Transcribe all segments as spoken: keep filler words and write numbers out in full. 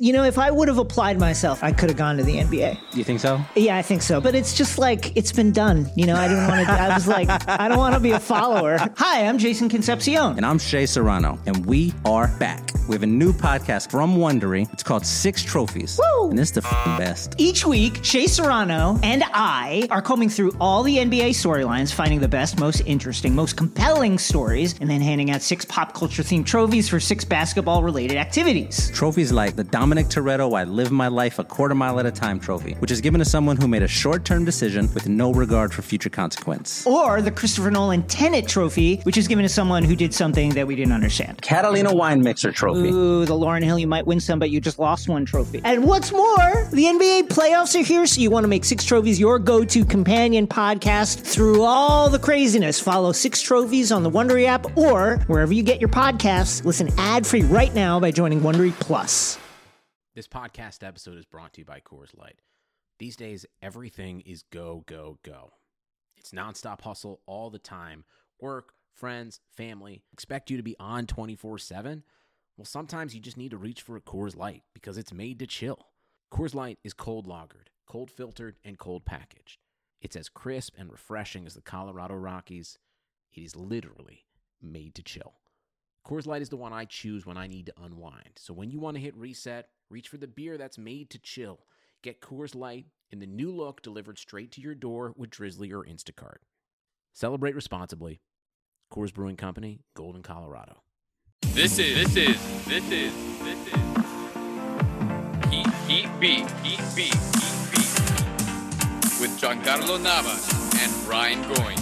You know, if I would have applied myself, I could have gone to the N B A. You think so? Yeah, I think so. But it's just like, it's been done. You know, I didn't want to, I was like, I don't want to be a follower. Hi, I'm Jason Concepcion. And I'm Shea Serrano. And we are back. We have a new podcast from Wondery. It's called Six Trophies. Woo! And it's the f***ing best. Each week, Shea Serrano and I are combing through all the N B A storylines, finding the best, most interesting, most compelling stories, and then handing out six pop culture themed trophies for six basketball related activities. Trophies like the Dominic Toretto I Live My Life a Quarter Mile at a Time trophy, which is given to someone who made a short-term decision with no regard for future consequence. Or the Christopher Nolan Tenet trophy, which is given to someone who did something that we didn't understand. Catalina Wine Mixer trophy. Ooh, the Lauryn Hill, you might win some, but you just lost one trophy. And what's more, the N B A playoffs are here, so you want to make Six Trophies your go-to companion podcast through all the craziness. Follow Six Trophies on the Wondery app or wherever you get your podcasts. Listen ad-free right now by joining Wondery Plus. This podcast episode is brought to you by Coors Light. These days, everything is go, go, go. It's nonstop hustle all the time. Work, friends, family, expect you to be on twenty-four seven. Well, sometimes you just need to reach for a Coors Light because it's made to chill. Coors Light is cold lagered, cold filtered, and cold packaged. It's as crisp and refreshing as the Colorado Rockies. It is literally made to chill. Coors Light is the one I choose when I need to unwind. So when you want to hit reset, reach for the beer that's made to chill. Get Coors Light in the new look delivered straight to your door with Drizzly or Instacart. Celebrate responsibly. Coors Brewing Company, Golden, Colorado. This is, this is, this is, this is Heat, Heat Beat, Heat Beat, Heat Beat with Giancarlo Navas and Brian Goins.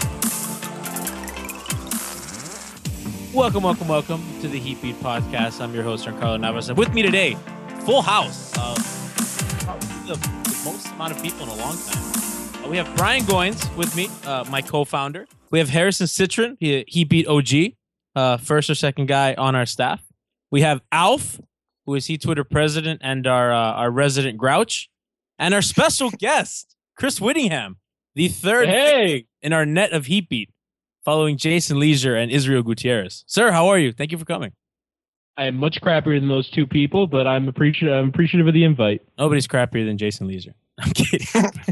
Welcome, welcome, welcome to the Heat Beat Podcast. I'm your host, Giancarlo Navas. And with me today, full house of probably the, the most amount of people in a long time. Uh, we have Brian Goins with me, uh, my co-founder. We have Harrison Citron, he, Heat Beat O G, uh, first or second guy on our staff. We have Alf, who is Heat Twitter president and our uh, our resident grouch. And our special guest, Chris Whittingham, the third hey. in our net of Heat Beat, following Jason Leisure and Israel Gutierrez. Sir, how are you? Thank you for coming. I am much crappier than those two people, but I'm appreciative. I'm appreciative of the invite. Nobody's crappier than Jason Leisure. I'm kidding.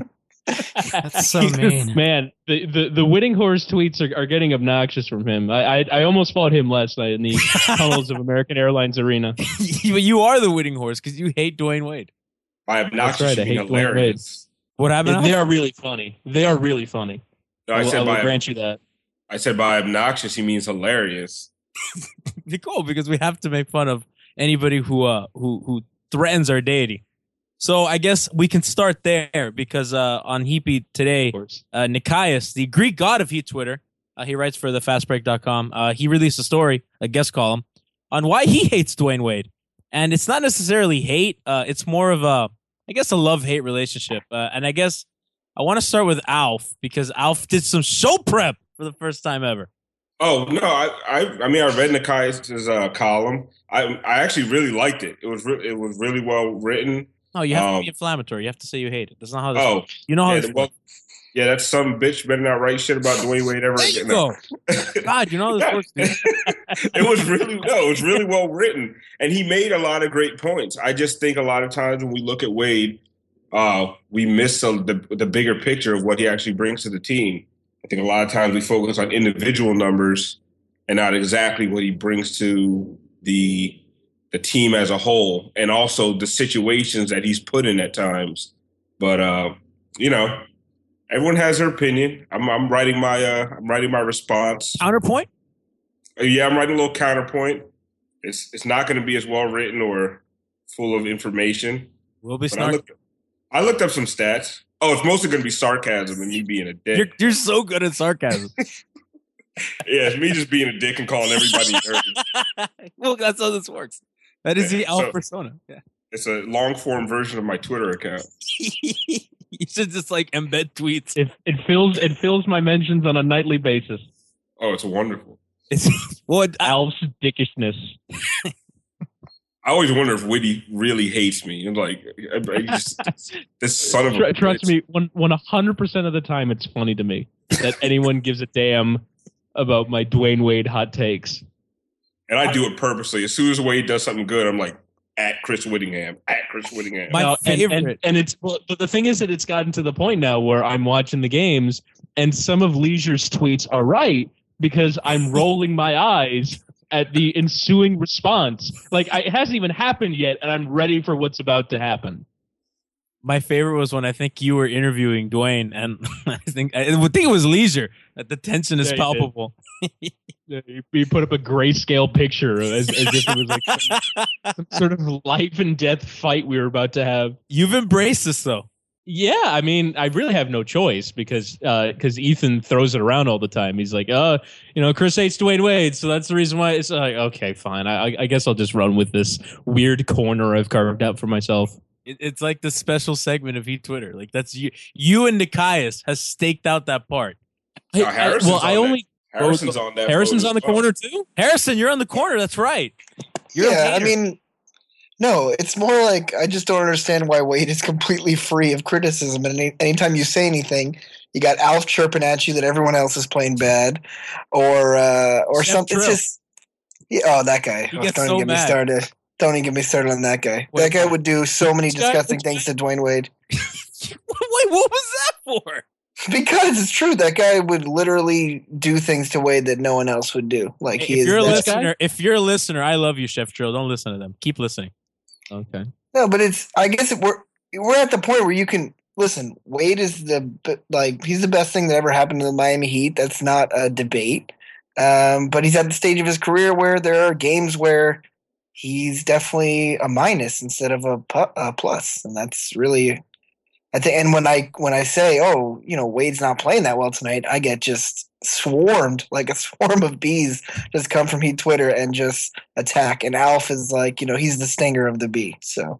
That's so mean, man. The the the Whitting Horse tweets are, are getting obnoxious from him. I, I I almost fought him last night in the tunnels of American Airlines Arena. you, you are the Whitting Horse because you hate Dwayne Wade. By obnoxious, right, I hate hilarious. What happened? They are really funny. They are really funny. No, I, I, will, said I will by, grant you that. I said by obnoxious, he means hilarious. Be cool because we have to make fun of anybody who uh who who threatens our deity. So I guess we can start there because uh, on Heat Beat today, uh, Nikias, the Greek god of Heat Twitter, uh, he writes for the fast break dot com. Uh, he released a story, a guest column, on why he hates Dwayne Wade. And it's not necessarily hate. Uh, it's more of a, I guess, a love-hate relationship. Uh, and I guess I want to start with Alf because Alf did some show prep for the first time ever. Oh, no, I I, I mean, I read Nikias' uh, column. I I actually really liked it. It was re- it was really well written. No, you have um, to be inflammatory. You have to say you hate it. That's not how this oh, works. You know how yeah, this well, works. Yeah, that's some bitch better not write shit about Dwayne Wade ever There again. you go. God, you know how this works, dude. It was really no, it was really well written, and he made a lot of great points. I just think a lot of times when we look at Wade, uh, we miss some, the the bigger picture of what he actually brings to the team. I think a lot of times we focus on individual numbers and not exactly what he brings to the the team as a whole, and also the situations that he's put in at times. But uh, you know, everyone has their opinion. I'm, I'm writing my uh, I'm writing my response. Counterpoint? Uh, yeah, I'm writing a little counterpoint. It's it's not going to be as well written or full of information. We'll be But I snarky. looked, I looked up some stats. Oh, it's mostly going to be sarcasm and me being a dick. You're, you're so good at sarcasm. Yeah, it's me just being a dick and calling everybody nerd. Well, that's how this works. That is the Yeah, Alf so- persona. Yeah. It's a long form version of my Twitter account. You should just like embed tweets. It it fills it fills my mentions on a nightly basis. Oh, it's wonderful. It's well, I, Alf's dickishness. I always wonder if Whitty really hates me. I'm like, I, I just, this son of a Tr- trust bitch. me, one one hundred percent of the time, it's funny to me that anyone gives a damn about my Dwayne Wade hot takes. And I do it purposely. As soon as Wade does something good, I'm like, at Chris Whittingham. At Chris Whittingham. My No, and, favorite. and, and it's well, but the thing is that it's gotten to the point now where I'm watching the games and some of Leisure's tweets are right because I'm rolling my eyes at the ensuing response. Like I, it hasn't even happened yet, and I'm ready for what's about to happen. My favorite was when I think you were interviewing Dwayne, and I think I would think it was Leisure. That the tension is Yeah, you palpable. Yeah, he- he put up a grayscale picture as, as if it was like some, some sort of life and death fight we were about to have. You've embraced this though. Yeah, I mean, I really have no choice because because Ethan throws it around all the time. He's like, "Uh, you know, Chris hates Dwayne Wade, so that's the reason why." It's like, okay, fine. I, I guess I'll just run with this weird corner I've carved out for myself. It, it's like the special segment of Heat Twitter. Like that's you. You and Nikias has staked out that part. No, I- I- Harrison's well, I on only that. Harrison's on that. Harrison's boat on the as well. corner too. Harrison, you're on the corner. That's right. You're a yeah, I hater. mean, no, it's more like I just don't understand why Wade is completely free of criticism. And any, anytime you say anything, you got Alf chirping at you that everyone else is playing bad, or uh, or Steph something. It's Trill. just yeah, oh, that guy. He Oh, gets don't so even get mad. me started. Don't even get me started on that guy. What that guy about- would do so many Which guy- disgusting which things to Dwayne Wade. Wait, what was that for? Because it's true, that guy would literally do things to Wade that no one else would do. Like he if is. you're a that- listener, if you're a listener, I love you, Chef Trill. Don't listen to them. Keep listening. Okay. No, but it's. I guess it, we're we're at the point where you can listen. Wade is the b- like he's the best thing that ever happened to the Miami Heat. That's not a debate. Um, but he's at the stage of his career where there are games where he's definitely a minus instead of a, pu- a plus, and that's really. I think. And when I when I say, oh, you know, Wade's not playing that well tonight, I get just swarmed like a swarm of bees just come from Heat Twitter and just attack. And Alf is like, you know, he's the stinger of the bee. So.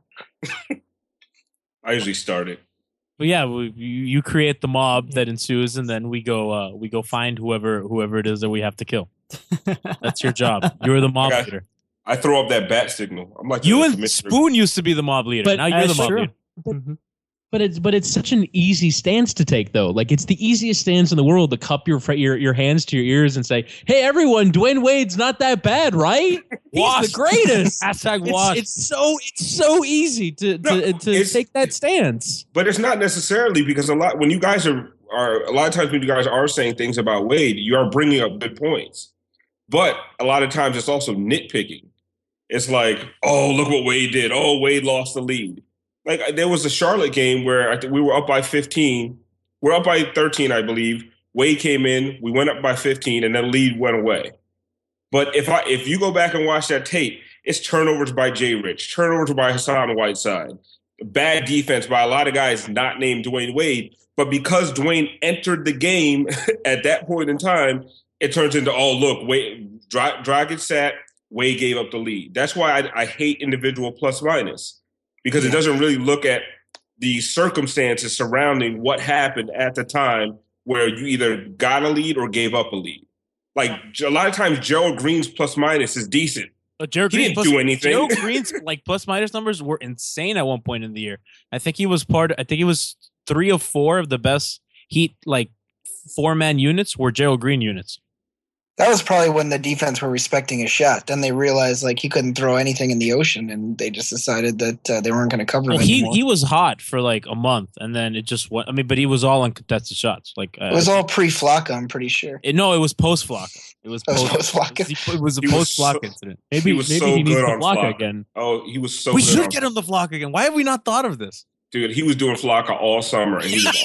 I usually start it. But yeah, we, you you create the mob that ensues, and then we go uh, we go find whoever whoever it is that we have to kill. That's your job. You're the mob Okay. leader. I throw up that bat signal. I'm like You the and commissioner. Spoon used to be the mob leader. But now you're the that's mob true. leader. Mhm. But it's but it's such an easy stance to take though. Like it's the easiest stance in the world to cup your fr- your your hands to your ears and say, "Hey everyone, Dwayne Wade's not that bad, right? He's Washed. the greatest." Hashtag It's, washed. it's so it's so easy to to, No, to it's- take that stance. But it's not necessarily because a lot when you guys are are a lot of times when you guys are saying things about Wade, you are bringing up good points. But a lot of times it's also nitpicking. It's like, oh, look what Wade did. Oh, Wade lost the lead. Like there was a Charlotte game where I think we were up by fifteen. We're up by thirteen, I believe. Wade came in, we went up by fifteen, and then the lead went away. But if I if you go back and watch that tape, it's turnovers by Jay Rich, turnovers by Hassan Whiteside, bad defense by a lot of guys not named Dwayne Wade. But because Dwayne entered the game at that point in time, it turns into, oh, look, Wade, Dra- Dragic sat, Wade gave up the lead. That's why I, I hate individual plus minus, because it doesn't really look at the circumstances surrounding what happened at the time where you either got a lead or gave up a lead. Like a lot of times, Gerald Green's plus minus is decent. But Gerald He Green didn't plus, do anything. Gerald Green's like plus minus numbers were insane at one point in the year. I think he was part. I think he was three or four of the best Heat like four man units were Gerald Green units. That was probably when the defense were respecting his shot. Then they realized like he couldn't throw anything in the ocean, and they just decided that uh, they weren't going to cover Well, him he anymore. he was hot for like a month, and then it just went. I mean, but he was all on contested shots. Like uh, it was all pre-Flocka, I'm pretty sure. it- no, it was post Flocka. It was It was post post-Flocka. It was, it was a He was post Flocka so- incident. Maybe He was maybe so he needs good to on block Flocka. again. Oh, he was so we good should on- get him the Flocka again. Why have we not thought of this? Dude, he was doing Flocka all summer, and he was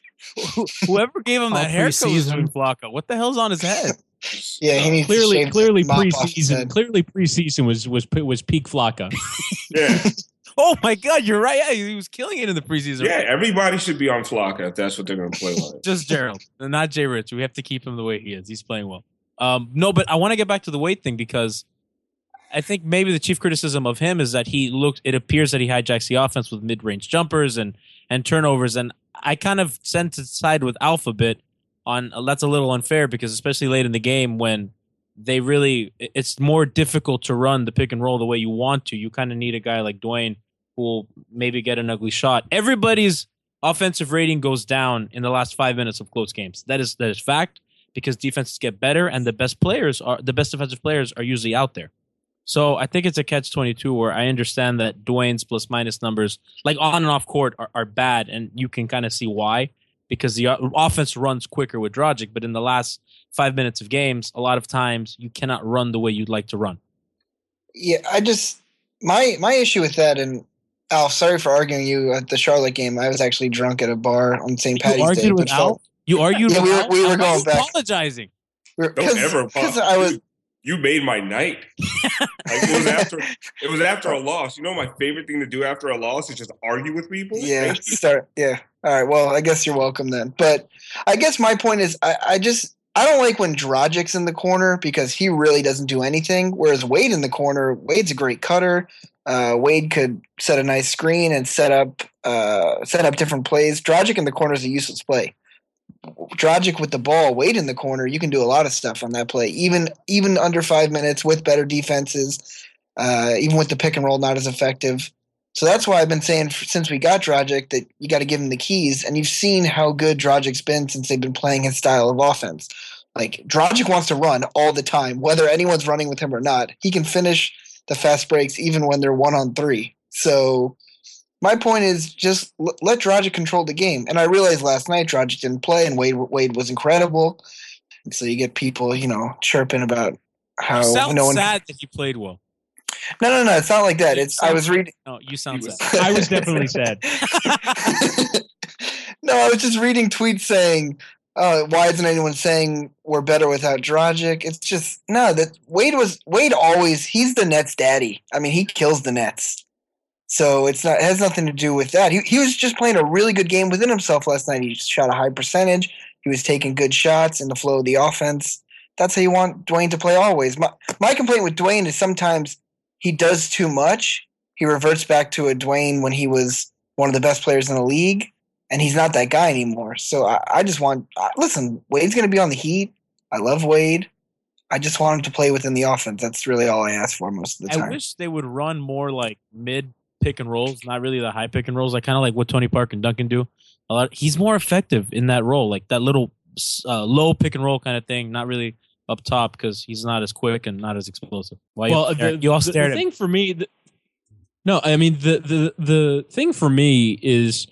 all Whoever gave him All that haircut was preseason. doing Flocka. What the hell's on his head? Yeah, he needs to Clearly, shave clearly the mop off his preseason. head. Clearly preseason was was was peak Flocka. yeah, Oh my God, you're right. Yeah, he was killing it in the preseason. yeah. Everybody should be on Flocka if that's what they're going to play like. Just Gerald, and not Jay Rich. We have to keep him the way he is. He's playing well. Um, no, but I want to get back to the Wade thing because I think maybe the chief criticism of him is that he looks. It appears that he hijacks the offense with mid-range jumpers and and turnovers, and I kind of tend to side with Alf a bit on uh, that's a little unfair because especially late in the game when they really it's more difficult to run the pick and roll the way you want to. You kind of need a guy like Dwayne who will maybe get an ugly shot. Everybody's offensive rating goes down in the last five minutes of close games. That is that is fact because defenses get better and the best players are the best defensive players are usually out there. So I think it's a catch twenty-two where I understand that Dwayne's plus minus numbers, like on and off court, are, are bad, and you can kind of see why, because the offense runs quicker with Dragic, but in the last five minutes of games, a lot of times you cannot run the way you'd like to run. Yeah, I just my my issue with that, and Al, sorry for arguing you at the Charlotte game. I was actually drunk at a bar on Saint Patty's you argued Day. With Al? You argued yeah, with we were, Al? we were I'm going back. Apologizing. Don't ever Because I was. You made my night. Like it was after it was after a loss. You know, my favorite thing to do after a loss is just argue with people. Yeah, start. Yeah. All right. Well, I guess you're welcome then. But I guess my point is, I, I just I don't like when Dragic's in the corner because he really doesn't do anything. Whereas Wade in the corner, Wade's a great cutter. Uh, Wade could set a nice screen and set up uh, set up different plays. Dragic in the corner is a useless play. Dragic with the ball, Wade in the corner, you can do a lot of stuff on that play. Even even under five minutes with better defenses, uh, even with the pick and roll not as effective. So that's why I've been saying since we got Dragic that you got to give him the keys. And you've seen how good Dragic's been since they've been playing his style of offense. Like Dragic wants to run all the time, whether anyone's running with him or not. He can finish the fast breaks even when they're one on three. So my point is just l- let Dragic control the game. And I realized last night Dragic didn't play and Wade Wade was incredible. And so you get people, you know, chirping about how you sound no one sad that he played well. No, no, no, it's not like that. You It's sound- I was reading No, you sound sad. I was definitely sad. No, I was just reading tweets saying, uh, why isn't anyone saying we're better without Dragic? It's just no, that Wade was Wade always he's the Nets daddy. I mean, he kills the Nets. So it's not it has nothing to do with that. He he was just playing a really good game within himself last night. He shot a high percentage. He was taking good shots in the flow of the offense. That's how you want Dwayne to play always. My my complaint with Dwayne is sometimes he does too much. He reverts back to a Dwayne when he was one of the best players in the league, and he's not that guy anymore. So I, I just want – listen, Wade's going to be on the Heat. I love Wade. I just want him to play within the offense. That's really all I ask for most of the time. I wish they would run more like mid pick and rolls, not really the high pick and rolls. I kind of like what Tony Parker and Duncan do. A lot. He's more effective in that role, like that little uh, low pick and roll kind of thing, not really – up top because he's not as quick and not as explosive. Why well, you, the, you all the, stared the at thing for me. The, no, I mean the, the the thing for me is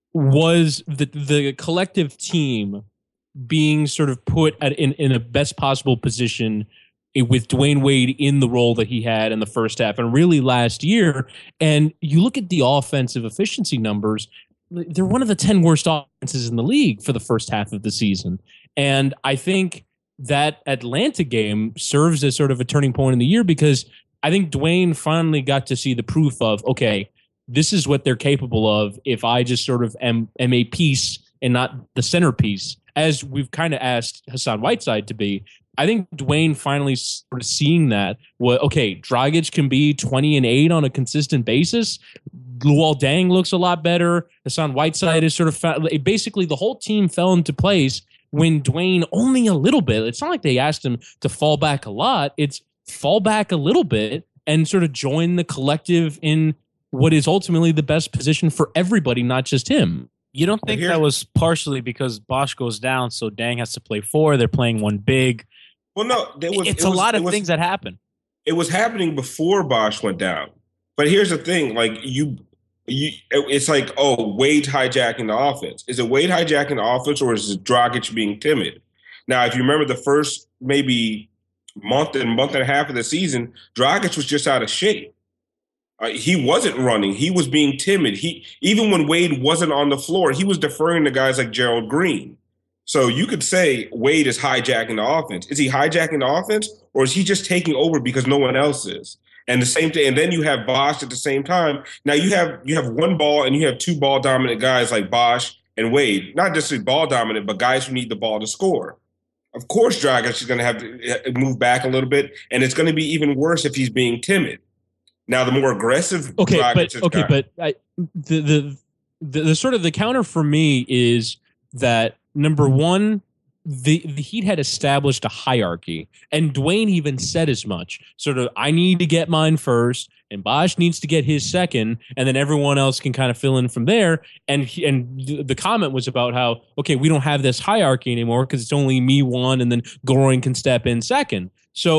was the the collective team being sort of put at in in a best possible position with Dwayne Wade in the role that he had in the first half and really last year. And you look at the offensive efficiency numbers. They're one of the ten worst offenses in the league for the first half of the season, and I think that Atlanta game serves as sort of a turning point in the year because I think Dwayne finally got to see the proof of, okay, this is what they're capable of if I just sort of am, am a piece and not the centerpiece, as we've kind of asked Hassan Whiteside to be. I think Dwayne finally sort of seeing that, well, okay, Dragic can be twenty and eight on a consistent basis. Luol Deng looks a lot better. Hassan Whiteside is sort of fa- basically the whole team fell into place when Dwayne only a little bit. It's not like they asked him to fall back a lot. It's fall back a little bit and sort of join the collective in what is ultimately the best position for everybody, not just him. You don't think that was partially because Bosch goes down, so Dang has to play four. They're playing one big. Well, no, there was, it's it a was, lot of was, things that happen. It was happening before Bosch went down. But here's the thing, like you You, it's like, oh, Wade hijacking the offense. Is it Wade hijacking the offense or is it Dragic being timid? Now, if you remember the first maybe month and month and a half of the season, Dragic was just out of shape. Uh, he wasn't running. He was being timid. He even when Wade wasn't on the floor, he was deferring to guys like Gerald Green. So you could say Wade is hijacking the offense. Is he hijacking the offense or is he just taking over because no one else is? And the same thing, and then you have Bosch at the same time. Now you have you have one ball and you have two ball dominant guys like Bosch and Wade. Not just ball dominant, but guys who need the ball to score. Of course, Dragic is going to have to move back a little bit, and it's going to be even worse if he's being timid. Now, the more aggressive, okay, Dragic but okay, guy, but I, the, the the the sort of the counter for me is that number one. The, the Heat had established a hierarchy, and Dwayne even said as much. Sort of, I need to get mine first, and Bosch needs to get his second, and then everyone else can kind of fill in from there. And he, and the comment was about how, okay, we don't have this hierarchy anymore because it's only me one, and then Goring can step in second. So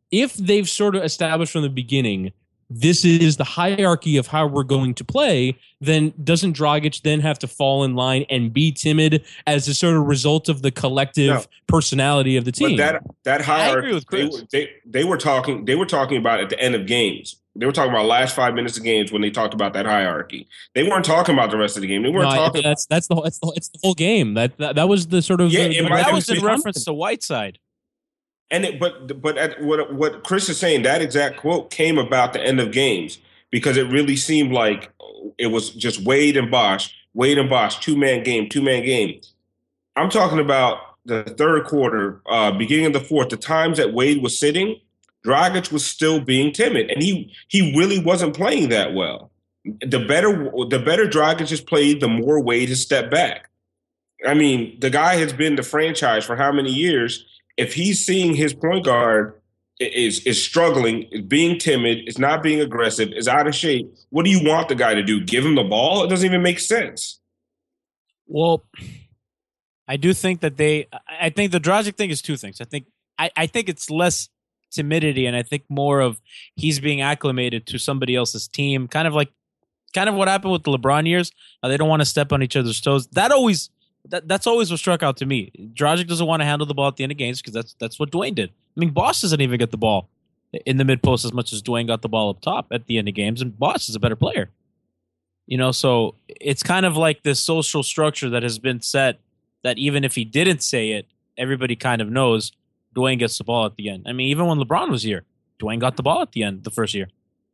if they've sort of established from the beginning, this is the hierarchy of how we're going to play, then doesn't Dragic then have to fall in line and be timid as a sort of result of the collective No. personality of the team? But that that hierarchy, I agree with they, Chris. were- they they were talking they were talking about at the end of games. They were talking about last five minutes of games when they talked about that hierarchy. They weren't talking about the rest of the game. They weren't No, I- talking. that's that's the whole, that's the, it's the whole game. That, that that was the sort of Yeah, the, it the- might That have was in been- reference to Whiteside. And it, but but at, what what Chris is saying, that exact quote came about the end of games because it really seemed like it was just Wade and Bosh, Wade and Bosh, two man game, two man game. I'm talking about the third quarter, uh, beginning of the fourth, the times that Wade was sitting, Dragic was still being timid, and he he really wasn't playing that well. The better the better Dragic has played, the more Wade has stepped back. I mean, the guy has been the franchise for how many years? If he's seeing his point guard is is struggling, is being timid, is not being aggressive, is out of shape, what do you want the guy to do? Give him the ball? It doesn't even make sense. Well, I do think that they. I think the Dragic thing is two things. I think I, I think it's less timidity, and I think more of he's being acclimated to somebody else's team, kind of like kind of what happened with the LeBron years. Uh, they don't want to step on each other's toes. That always that that's always what struck out to me. Dragic doesn't want to handle the ball at the end of games because that's that's what Dwayne did. I mean, Bosh doesn't even get the ball in the mid post as much as Dwayne got the ball up top at the end of games, and Bosh is a better player. You know, so it's kind of like this social structure that has been set that even if he didn't say it, everybody kind of knows Dwayne gets the ball at the end. I mean, even when LeBron was here, Dwayne got the ball at the end the first year.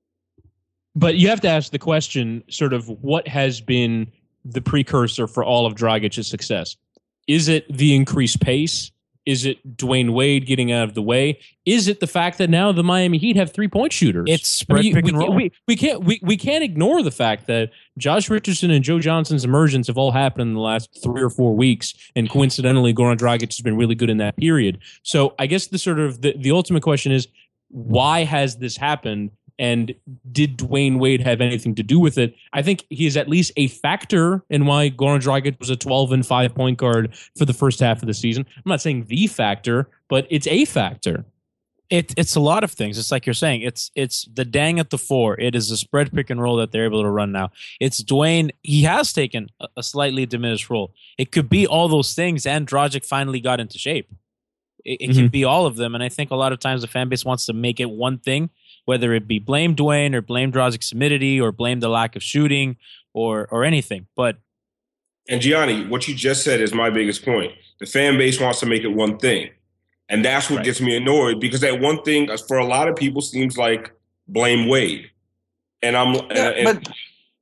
But you have to ask the question, sort of, what has been the precursor for all of Dragic's success? Is it the increased pace? Is it Dwayne Wade getting out of the way? Is it the fact that now the Miami Heat have three-point shooters? It's spread I mean, pick we, and roll. We, we can't we, we can't ignore the fact that Josh Richardson and Joe Johnson's emergence have all happened in the last three or four weeks, and coincidentally, Goran Dragic has been really good in that period. So I guess the sort of the, the ultimate question is, why has this happened? And did Dwayne Wade have anything to do with it? I think he is at least a factor in why Goran Dragic was a twelve and five point guard for the first half of the season. I'm not saying the factor, but it's a factor. It, it's a lot of things. It's like you're saying. It's it's the dang at the four. It is the spread pick and roll that they're able to run now. It's Dwayne. He has taken a, a slightly diminished role. It could be all those things, and Dragic finally got into shape. It, it Mhm. can be all of them, and I think a lot of times the fan base wants to make it one thing, whether it be blame Dwayne or blame Dragic's timidity or blame the lack of shooting or or anything. But And Gianni, what you just said is my biggest point. The fan base wants to make it one thing. And that's what Right. gets me annoyed because that one thing for a lot of people seems like blame Wade. And I'm and, Yeah, and, but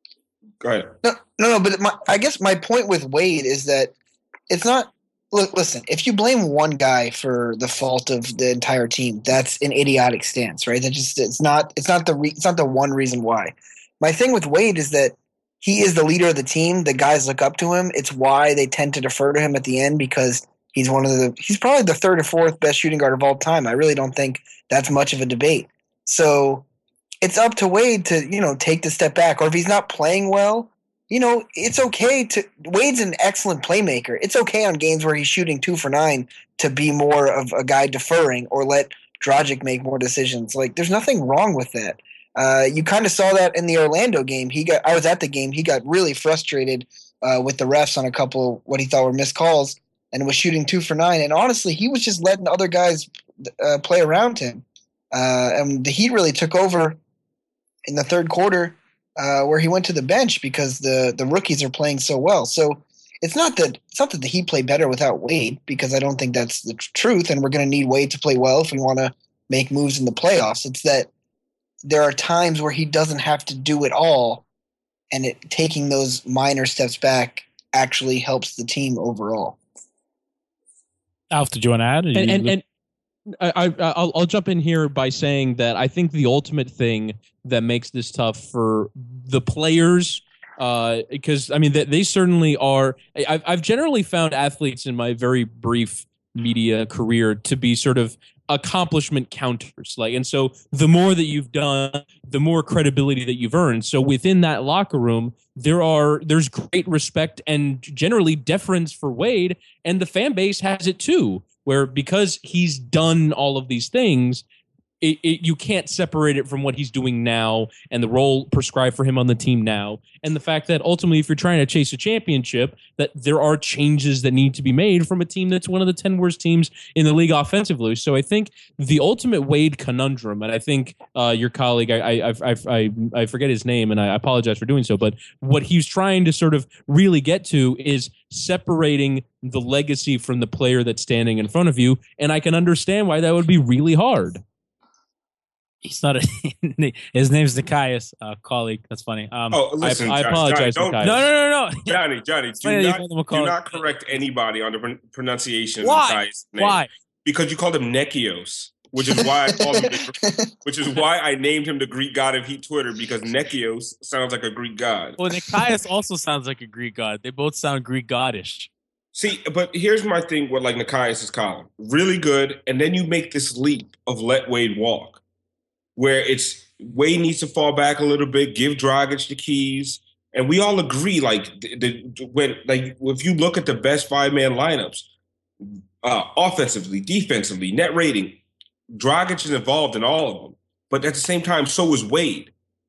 go ahead. no, no, no. But my, I guess my point with Wade is that it's not. Look, listen. If you blame one guy for the fault of the entire team, that's an idiotic stance, right? That just it's not. It's not the. Re, it's not the one reason why. My thing with Wade is that he is the leader of the team. The guys look up to him. It's why they tend to defer to him at the end because he's one of the. He's probably the third or fourth best shooting guard of all time. I really don't think that's much of a debate. So it's up to Wade to you know take the step back, or if he's not playing well. You know, it's okay to – Wade's an excellent playmaker. It's okay on games where he's shooting two for nine to be more of a guy deferring or let Dragic make more decisions. Like, there's nothing wrong with that. Uh, you kind of saw that in the Orlando game. He got – I was at the game. He got really frustrated uh, with the refs on a couple what he thought were missed calls and was shooting two for nine. And honestly, he was just letting other guys uh, play around him. Uh, and the Heat really took over in the third quarter – Uh, where he went to the bench because the, the rookies are playing so well. So it's not that it's not that the Heat play better without Wade because I don't think that's the tr- truth, and we're going to need Wade to play well if we want to make moves in the playoffs. It's that there are times where he doesn't have to do it all, and it, taking those minor steps back actually helps the team overall. Alf, did you want to add? And and, and I, I I'll, I'll jump in here by saying that I think the ultimate thing that makes this tough for the players, uh, because I mean they, they certainly are. I've I've generally found athletes in my very brief media career to be sort of accomplishment counters. Like, and so the more that you've done, the more credibility that you've earned. So within that locker room, there are there's great respect and generally deference for Wade, and the fan base has it too. Where because he's done all of these things, it, it, you can't separate it from what he's doing now and the role prescribed for him on the team now, and the fact that ultimately, if you're trying to chase a championship, that there are changes that need to be made from a team that's one of the ten worst teams in the league offensively. So I think the ultimate Wade conundrum, and I think uh, your colleague, I, I, I, I, I forget his name, and I apologize for doing so, but what he's trying to sort of really get to is separating the legacy from the player that's standing in front of you, and I can understand why that would be really hard. He's not a. His name's Nikias, uh, colleague. That's funny. Um, oh, listen, I, I Johnny, apologize. Johnny, no, no, no, no. Johnny, Johnny, do not, do not correct anybody on the pr- pronunciation why? of Nikias' name. Why? Because you called him Nekios, which is why I called him. The, which is why I named him the Greek god of Heat Twitter, because Nekios sounds like a Greek god. Well, Nikias also sounds like a Greek god. They both sound Greek godish. See, but here's my thing with like Nikias' column. Really good, and then you make this leap of let Wade walk, where it's Wade needs to fall back a little bit, give Dragic the keys, and we all agree. Like the, the when like if you look at the best five man lineups, uh, offensively, defensively, net rating, Dragic is involved in all of them. But at the same time, so is Wade.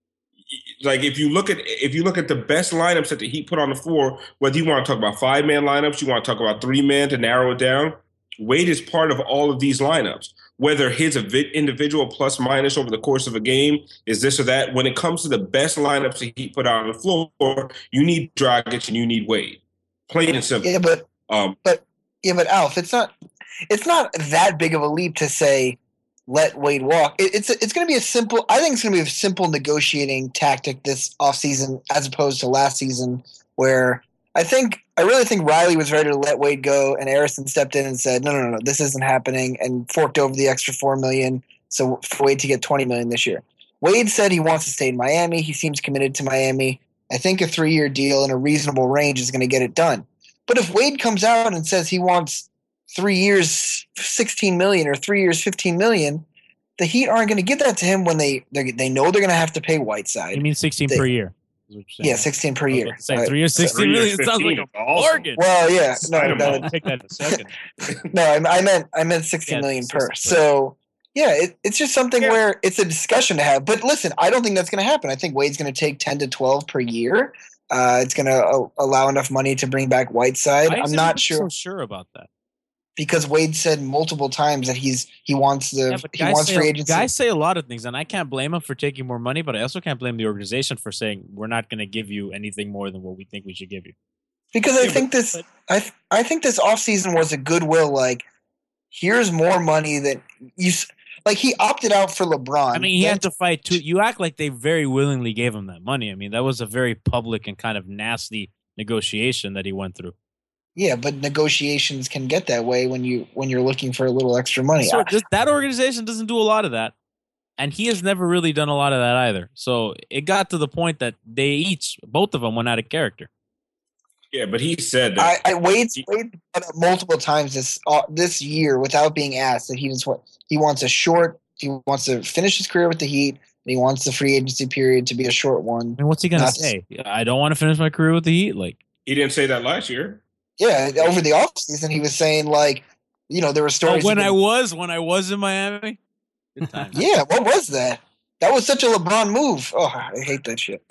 Like if you look at if you look at the best lineups that the Heat put on the floor, whether you want to talk about five man lineups, you want to talk about three man to narrow it down, Wade is part of all of these lineups. Whether his individual plus minus over the course of a game is this or that, when it comes to the best lineups the Heat put out on the floor, you need Dragic and you need Wade. Plain and simple. Yeah, but um, but yeah, but Alf, it's not it's not that big of a leap to say let Wade walk. It, it's it's going to be a simple. I think it's going to be a simple negotiating tactic this offseason as opposed to last season, where I think I really think Riley was ready to let Wade go, and Arison stepped in and said, "No, no, no, no, this isn't happening," and forked over the extra four million so for Wade to get twenty million this year. Wade said he wants to stay in Miami. He seems committed to Miami. I think a three-year deal in a reasonable range is going to get it done. But if Wade comes out and says he wants three years, sixteen million, or three years, fifteen million, the Heat aren't going to give that to him when they they know they're going to have to pay Whiteside. You mean sixteen they, per year? Yeah, sixteen per year. Say, three years, sixteen million. Sounds like a bargain. Well, yeah, no, no, I'll take that in a second. no, I, I meant I meant sixteen yeah, million per. So yeah, it, it's just something yeah. where it's a discussion to have. But listen, I don't think that's going to happen. I think Wade's going to take ten to twelve per year. Uh, it's going to uh, allow enough money to bring back Whiteside. I'm not sure. So sure about that. Because Wade said multiple times that he's he wants the yeah, he wants say, free agency. Guys say a lot of things, and I can't blame him for taking more money, but I also can't blame the organization for saying we're not going to give you anything more than what we think we should give you. Because I yeah, think but, this but, I I think this offseason was a goodwill. Like, here's more money that you like. He opted out for LeBron. I mean, he had to fight too. You act like they very willingly gave him that money. I mean, that was a very public and kind of nasty negotiation that he went through. Yeah, but negotiations can get that way when you when you're looking for a little extra money. So this, that organization doesn't do a lot of that, and he has never really done a lot of that either. So it got to the point that they each, both of them, went out of character. Yeah, but he said that. I, I Wade Wade multiple times this uh, this year without being asked that he just want, he wants a short. He wants to finish his career with the Heat, and he wants the free agency period to be a short one. And what's he gonna say? I don't want to finish my career with the Heat. Like he didn't say that last year. Yeah, over the offseason, he was saying, like, you know, there were stories. Oh, when I was, when I was in Miami? Good time. Yeah, what was that? That was such a LeBron move. Oh, I hate that shit.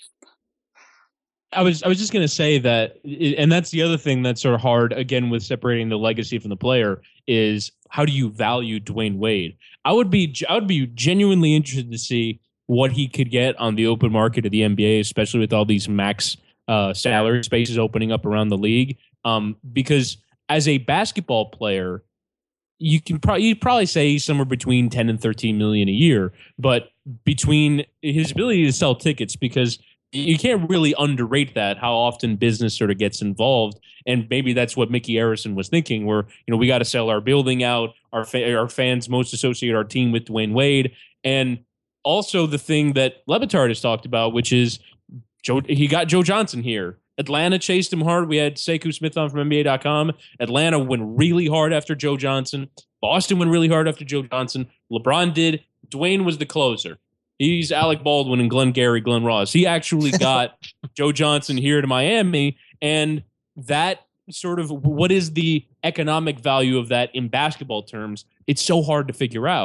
I was I was just going to say that, and that's the other thing that's sort of hard, again, with separating the legacy from the player, is how do you value Dwayne Wade? I would be I would be genuinely interested to see what he could get on the open market of the N B A, especially with all these max uh, salary spaces opening up around the league. Um, because as a basketball player, you can probably you'd probably say he's somewhere between ten and thirteen million a year. But between his ability to sell tickets, because you can't really underrate that, how often business sort of gets involved. And maybe that's what Mickey Arison was thinking, where, you know, we got to sell our building out. Our fa- our fans most associate our team with Dwayne Wade. And also the thing that Le Batard has talked about, which is Joe, he got Joe Johnson here. Atlanta chased him hard. We had Sekou Smith on from N B A dot com. Atlanta went really hard after Joe Johnson. Boston went really hard after Joe Johnson. LeBron did. Dwayne was the closer. He's Alec Baldwin and Glenn Gary, Glenn Ross. He actually got Joe Johnson here to Miami, and that sort of, what is the economic value of that in basketball terms? It's so hard to figure out.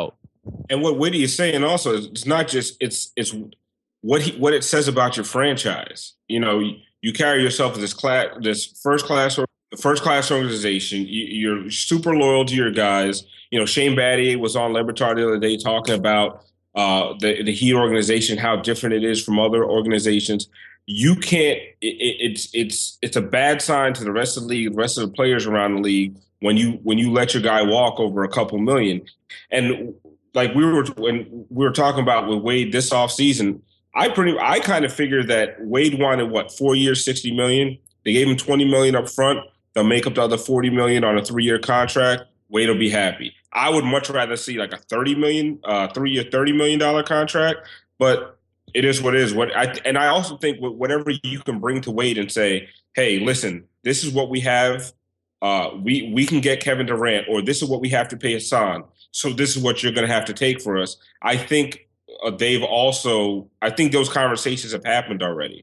And what Witty is saying also is it's not just it's it's what he, what it says about your franchise. You know, you, you carry yourself as this class, this first class or first class organization. You, you're super loyal to your guys. You know, Shane Battier was on Le Batard the other day talking about uh, the the Heat organization, how different it is from other organizations. You can't. It, it's it's it's a bad sign to the rest of the league, the rest of the players around the league when you when you let your guy walk over a couple million. And like we were when we were talking about with Wade this offseason, I pretty I kind of figured that Wade wanted what four years, sixty million. They gave him twenty million up front. They'll make up the other forty million on a three year contract. Wade will be happy. I would much rather see like a thirty million, uh, three year, thirty million dollar contract. But it is what it is. What I and I also think whatever you can bring to Wade and say, hey, listen, this is what we have. Uh, we we can get Kevin Durant, or this is what we have to pay Hassan. So this is what you're going to have to take for us. I think uh, they've also, I think those conversations have happened already.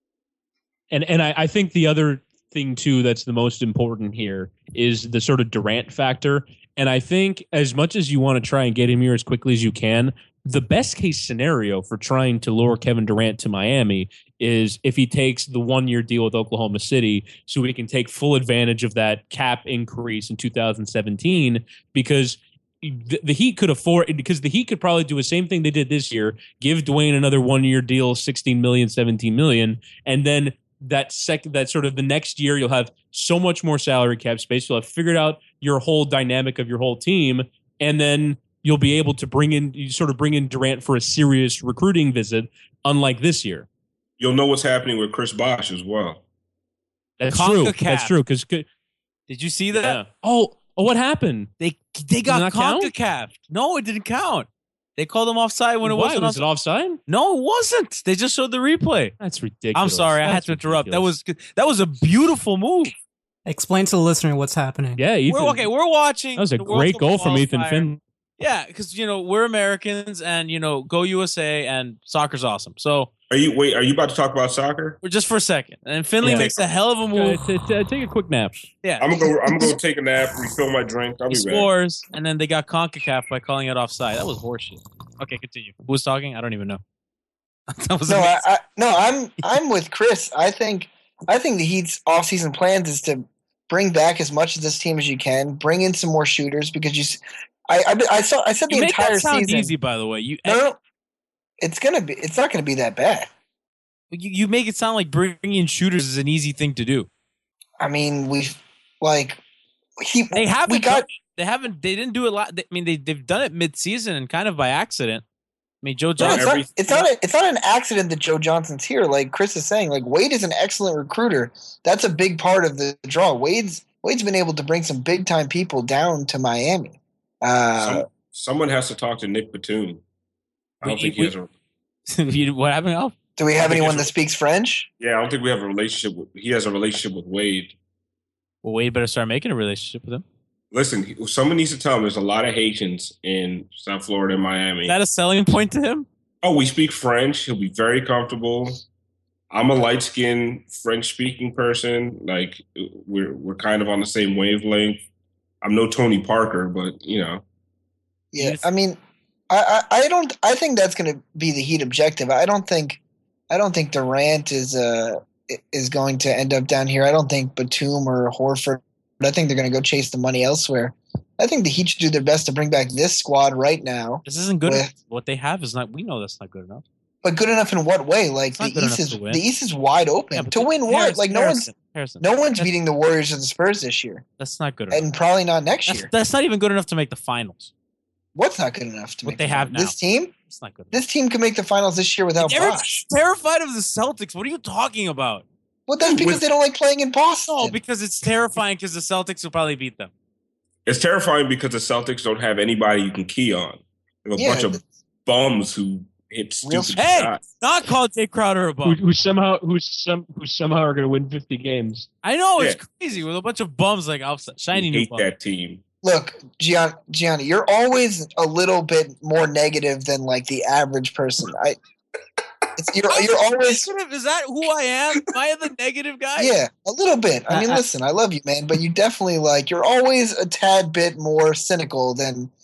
And and I, I think the other thing too that's the most important here is the sort of Durant factor. And I think as much as you want to try and get him here as quickly as you can, the best case scenario for trying to lure Kevin Durant to Miami is if he takes the one year deal with Oklahoma City so we can take full advantage of that cap increase in two thousand seventeen, because the, the Heat could afford, because the Heat could probably do the same thing they did this year, give Dwayne another one year deal, sixteen million, seventeen million, and then that second, that sort of the next year, you'll have so much more salary cap space. You'll have figured out your whole dynamic of your whole team. And then you'll be able to bring in, you sort of bring in Durant for a serious recruiting visit, unlike this year. You'll know what's happening with Chris Bosh as well. That's Conca true. Cap. That's true. Because Did you see that? yeah. oh, oh, what happened? They they got not count? CONCACAF. No, it didn't count. They called them offside when it Why? wasn't Was it offside. offside? No, it wasn't. They just showed the replay. That's ridiculous. I'm sorry, I had That's to interrupt. ridiculous. That was that was a beautiful move. Explain to the listener what's happening. Yeah, Ethan. We're, okay, we're watching. That was a the World great Cup goal of from Ethan Qualifier. Finn. Yeah, because you know we're Americans, and you know go U S A, and soccer's awesome. So Are you wait? Are you about to talk about soccer? we're just for a second, and Finley Yeah. makes a hell of a Uh, move. t- t- take a quick nap. Yeah, I'm gonna go. I'm gonna go take a nap, refill my drink. I'll he be back. scores, and then they got CONCACAF by calling it offside. That was horseshit. Okay, continue. Who was talking? I don't even know. that was No, I, amazing. I, no, I'm I'm with Chris. I think I think the Heat's offseason plans is to bring back as much of this team as you can, bring in some more shooters because you. s- I I, I saw I said the You make entire that sound season. easy, by the way. You, No, no, no, it's gonna be. It's not gonna be that bad. you you make it sound like bringing in shooters is an easy thing to do. I mean, we like he. They haven't. We got. done it. They haven't. They didn't do it. Lot. I mean, they they've done it mid-season and kind of by accident. I mean, Joe No, Johnson. it's, not, every- it's not. A, it's not an accident that Joe Johnson's here. Like Chris is saying, like Wade is an excellent recruiter. That's a big part of the draw. Wade's Wade's been able to bring some big time people down to Miami. Uh, Some, someone has to talk to Nick Batum. I don't We- think he we- has a. You- what happened? Oh, do we have I think anyone it's- that speaks French? Yeah, I don't think we have a relationship with. He has a relationship with Wade. well, Wade better start making a relationship with him. Listen, he- someone needs to tell him there's a lot of Haitians in South Florida and Miami. Is that a selling point to him? Oh, we speak French. He'll be very comfortable. I'm a light skinned French speaking person. Like we're we're kind of on the same wavelength. I'm no Tony Parker, but you know. Yeah, Yes. I mean, I, I, I don't. I think that's going to be the Heat objective. I don't think. I don't think Durant is uh is going to end up down here. I don't think Batum or Horford. I think they're going to go chase the money elsewhere. I think the Heat should do their best to bring back this squad right now. This isn't good. Well- enough. What they have is not. We know that's not good enough. But good enough in what way? Like It's the not good East enough is to win. the East is wide open Yeah, but to win what? Harrison- Like no one's Harrison, Harrison. no one's That's- beating the Warriors or the Spurs this year, That's not good enough. and probably not next That's, year. that's not even good enough to make the finals. What's not good enough to What make they the have finals? now. This team, It's not good. Enough. this team can make the finals this year without Eric's Bosh. terrified of the Celtics. What are you talking about? Well, that's because With- they don't like playing in Boston. No, because it's terrifying because the Celtics will probably beat them. It's terrifying because the Celtics don't have anybody you can key on. They have a Yeah, bunch of bums who hit Real stupid Hey, shots. not call Jay Crowder a Who, bum. who somehow who some who somehow are going to win fifty games. I know it's Yeah. crazy with a bunch of bums like outside, shiny I new hate bums. that team. Look, Gian, Gianni, you're always a little bit more negative than like the average person. I, it's, you're you're always Is that who I am? Am I the negative guy? yeah, a little bit. I mean, I- I- listen, I love you, man, but you definitely like you're always a tad bit more cynical than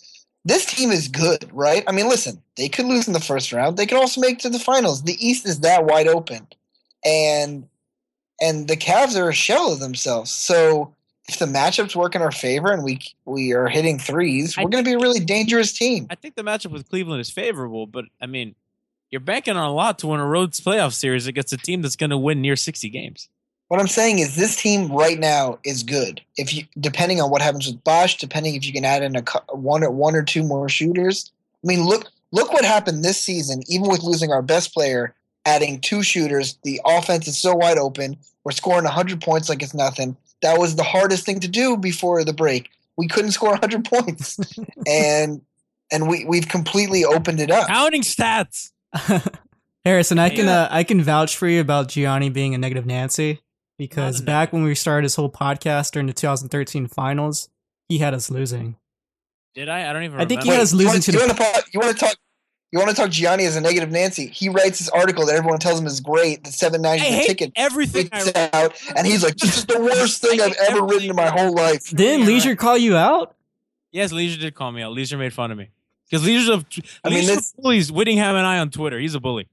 this team is good, right? I mean, listen, they could lose in the first round. They could also make it to the finals. The East is that wide open. And and the Cavs are a shell of themselves. So if the matchups work in our favor and we we are hitting threes, we're going to be a really dangerous team. I think the matchup with Cleveland is favorable, but I mean, you're banking on a lot to win a road playoff series against a team that's going to win near sixty games. What I'm saying is this team right now is good. If you, depending on what happens with Bosch, depending if you can add in a one or one or two more shooters. I mean, look look what happened this season. Even with losing our best player, adding two shooters, the offense is so wide open. We're scoring one hundred points like it's nothing. That was the hardest thing to do before the break. We couldn't score one hundred points, and and we we've completely opened it up. Counting stats, Harrison. I can uh, I can vouch for you about Gianni being a negative Nancy. Because back when we started this whole podcast during the two thousand thirteen finals, he had us losing. Did I? I don't even. I think remember. he had us losing you to want, the. You want to talk? You want to talk Gianni as a negative Nancy? He writes this article that everyone tells him is great. The seven ninety I the hate ticket. everything I It's out, and he's like, "This is the worst thing I've ever written in my whole life." Didn't Leisure call you out? Yes, Leisure did call me out. Leisure made fun of me because Leisure's a I mean, Leisure this- bullies Whittingham and I on Twitter. He's a bully.